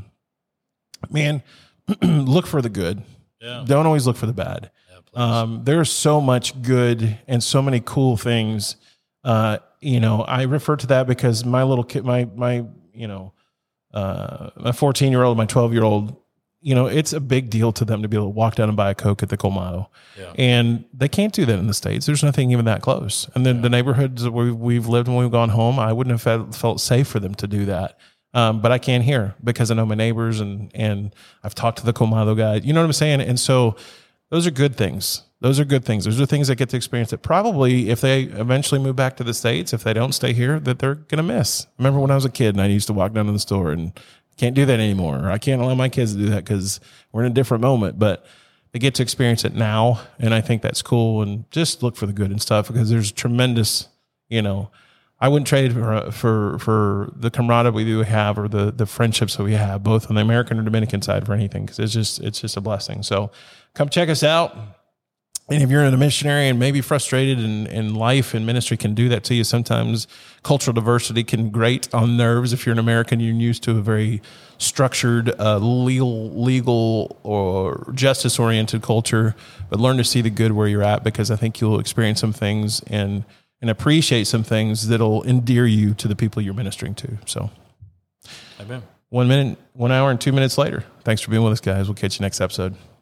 Speaker 1: man, look for the good.
Speaker 2: Yeah.
Speaker 1: Don't always look for the bad.
Speaker 2: Yeah,
Speaker 1: um, there's so much good and so many cool things. Uh, you know, I refer to that because my little kid, my, my, you know, uh, my fourteen year old, my twelve year old, you know, it's a big deal to them to be able to walk down and buy a Coke at the Colmado.
Speaker 2: Yeah.
Speaker 1: And they can't do that in the States. There's nothing even that close. And then yeah. the neighborhoods that we've, we've lived when we've gone home, I wouldn't have felt, felt safe for them to do that. Um, but I can here because I know my neighbors and, and I've talked to the Colmado guy. You know what I'm saying? And so those are good things. Those are good things. Those are things that get to experience it. Probably if they eventually move back to the States, if they don't stay here, that they're going to miss. I remember when I was a kid and I used to walk down to the store and can't do that anymore. Or I can't allow my kids to do that because we're in a different moment, but they get to experience it now. And I think that's cool. And just look for the good and stuff because there's tremendous, you know, I wouldn't trade for, for, for the camaraderie we have or the, the friendships that we have, both on the American or Dominican side for anything. Cause it's just, it's just a blessing. So come check us out. And if you're in a missionary and maybe frustrated in, in life and ministry can do that to you, sometimes cultural diversity can grate on nerves. If you're an American, you're used to a very structured, uh, legal, legal or justice-oriented culture. But learn to see the good where you're at because I think you'll experience some things and, and appreciate some things that'll endear you to the people you're ministering to. So,
Speaker 2: Amen.
Speaker 1: One minute, one hour and two minutes later. Thanks for being with us, guys. We'll catch you next episode.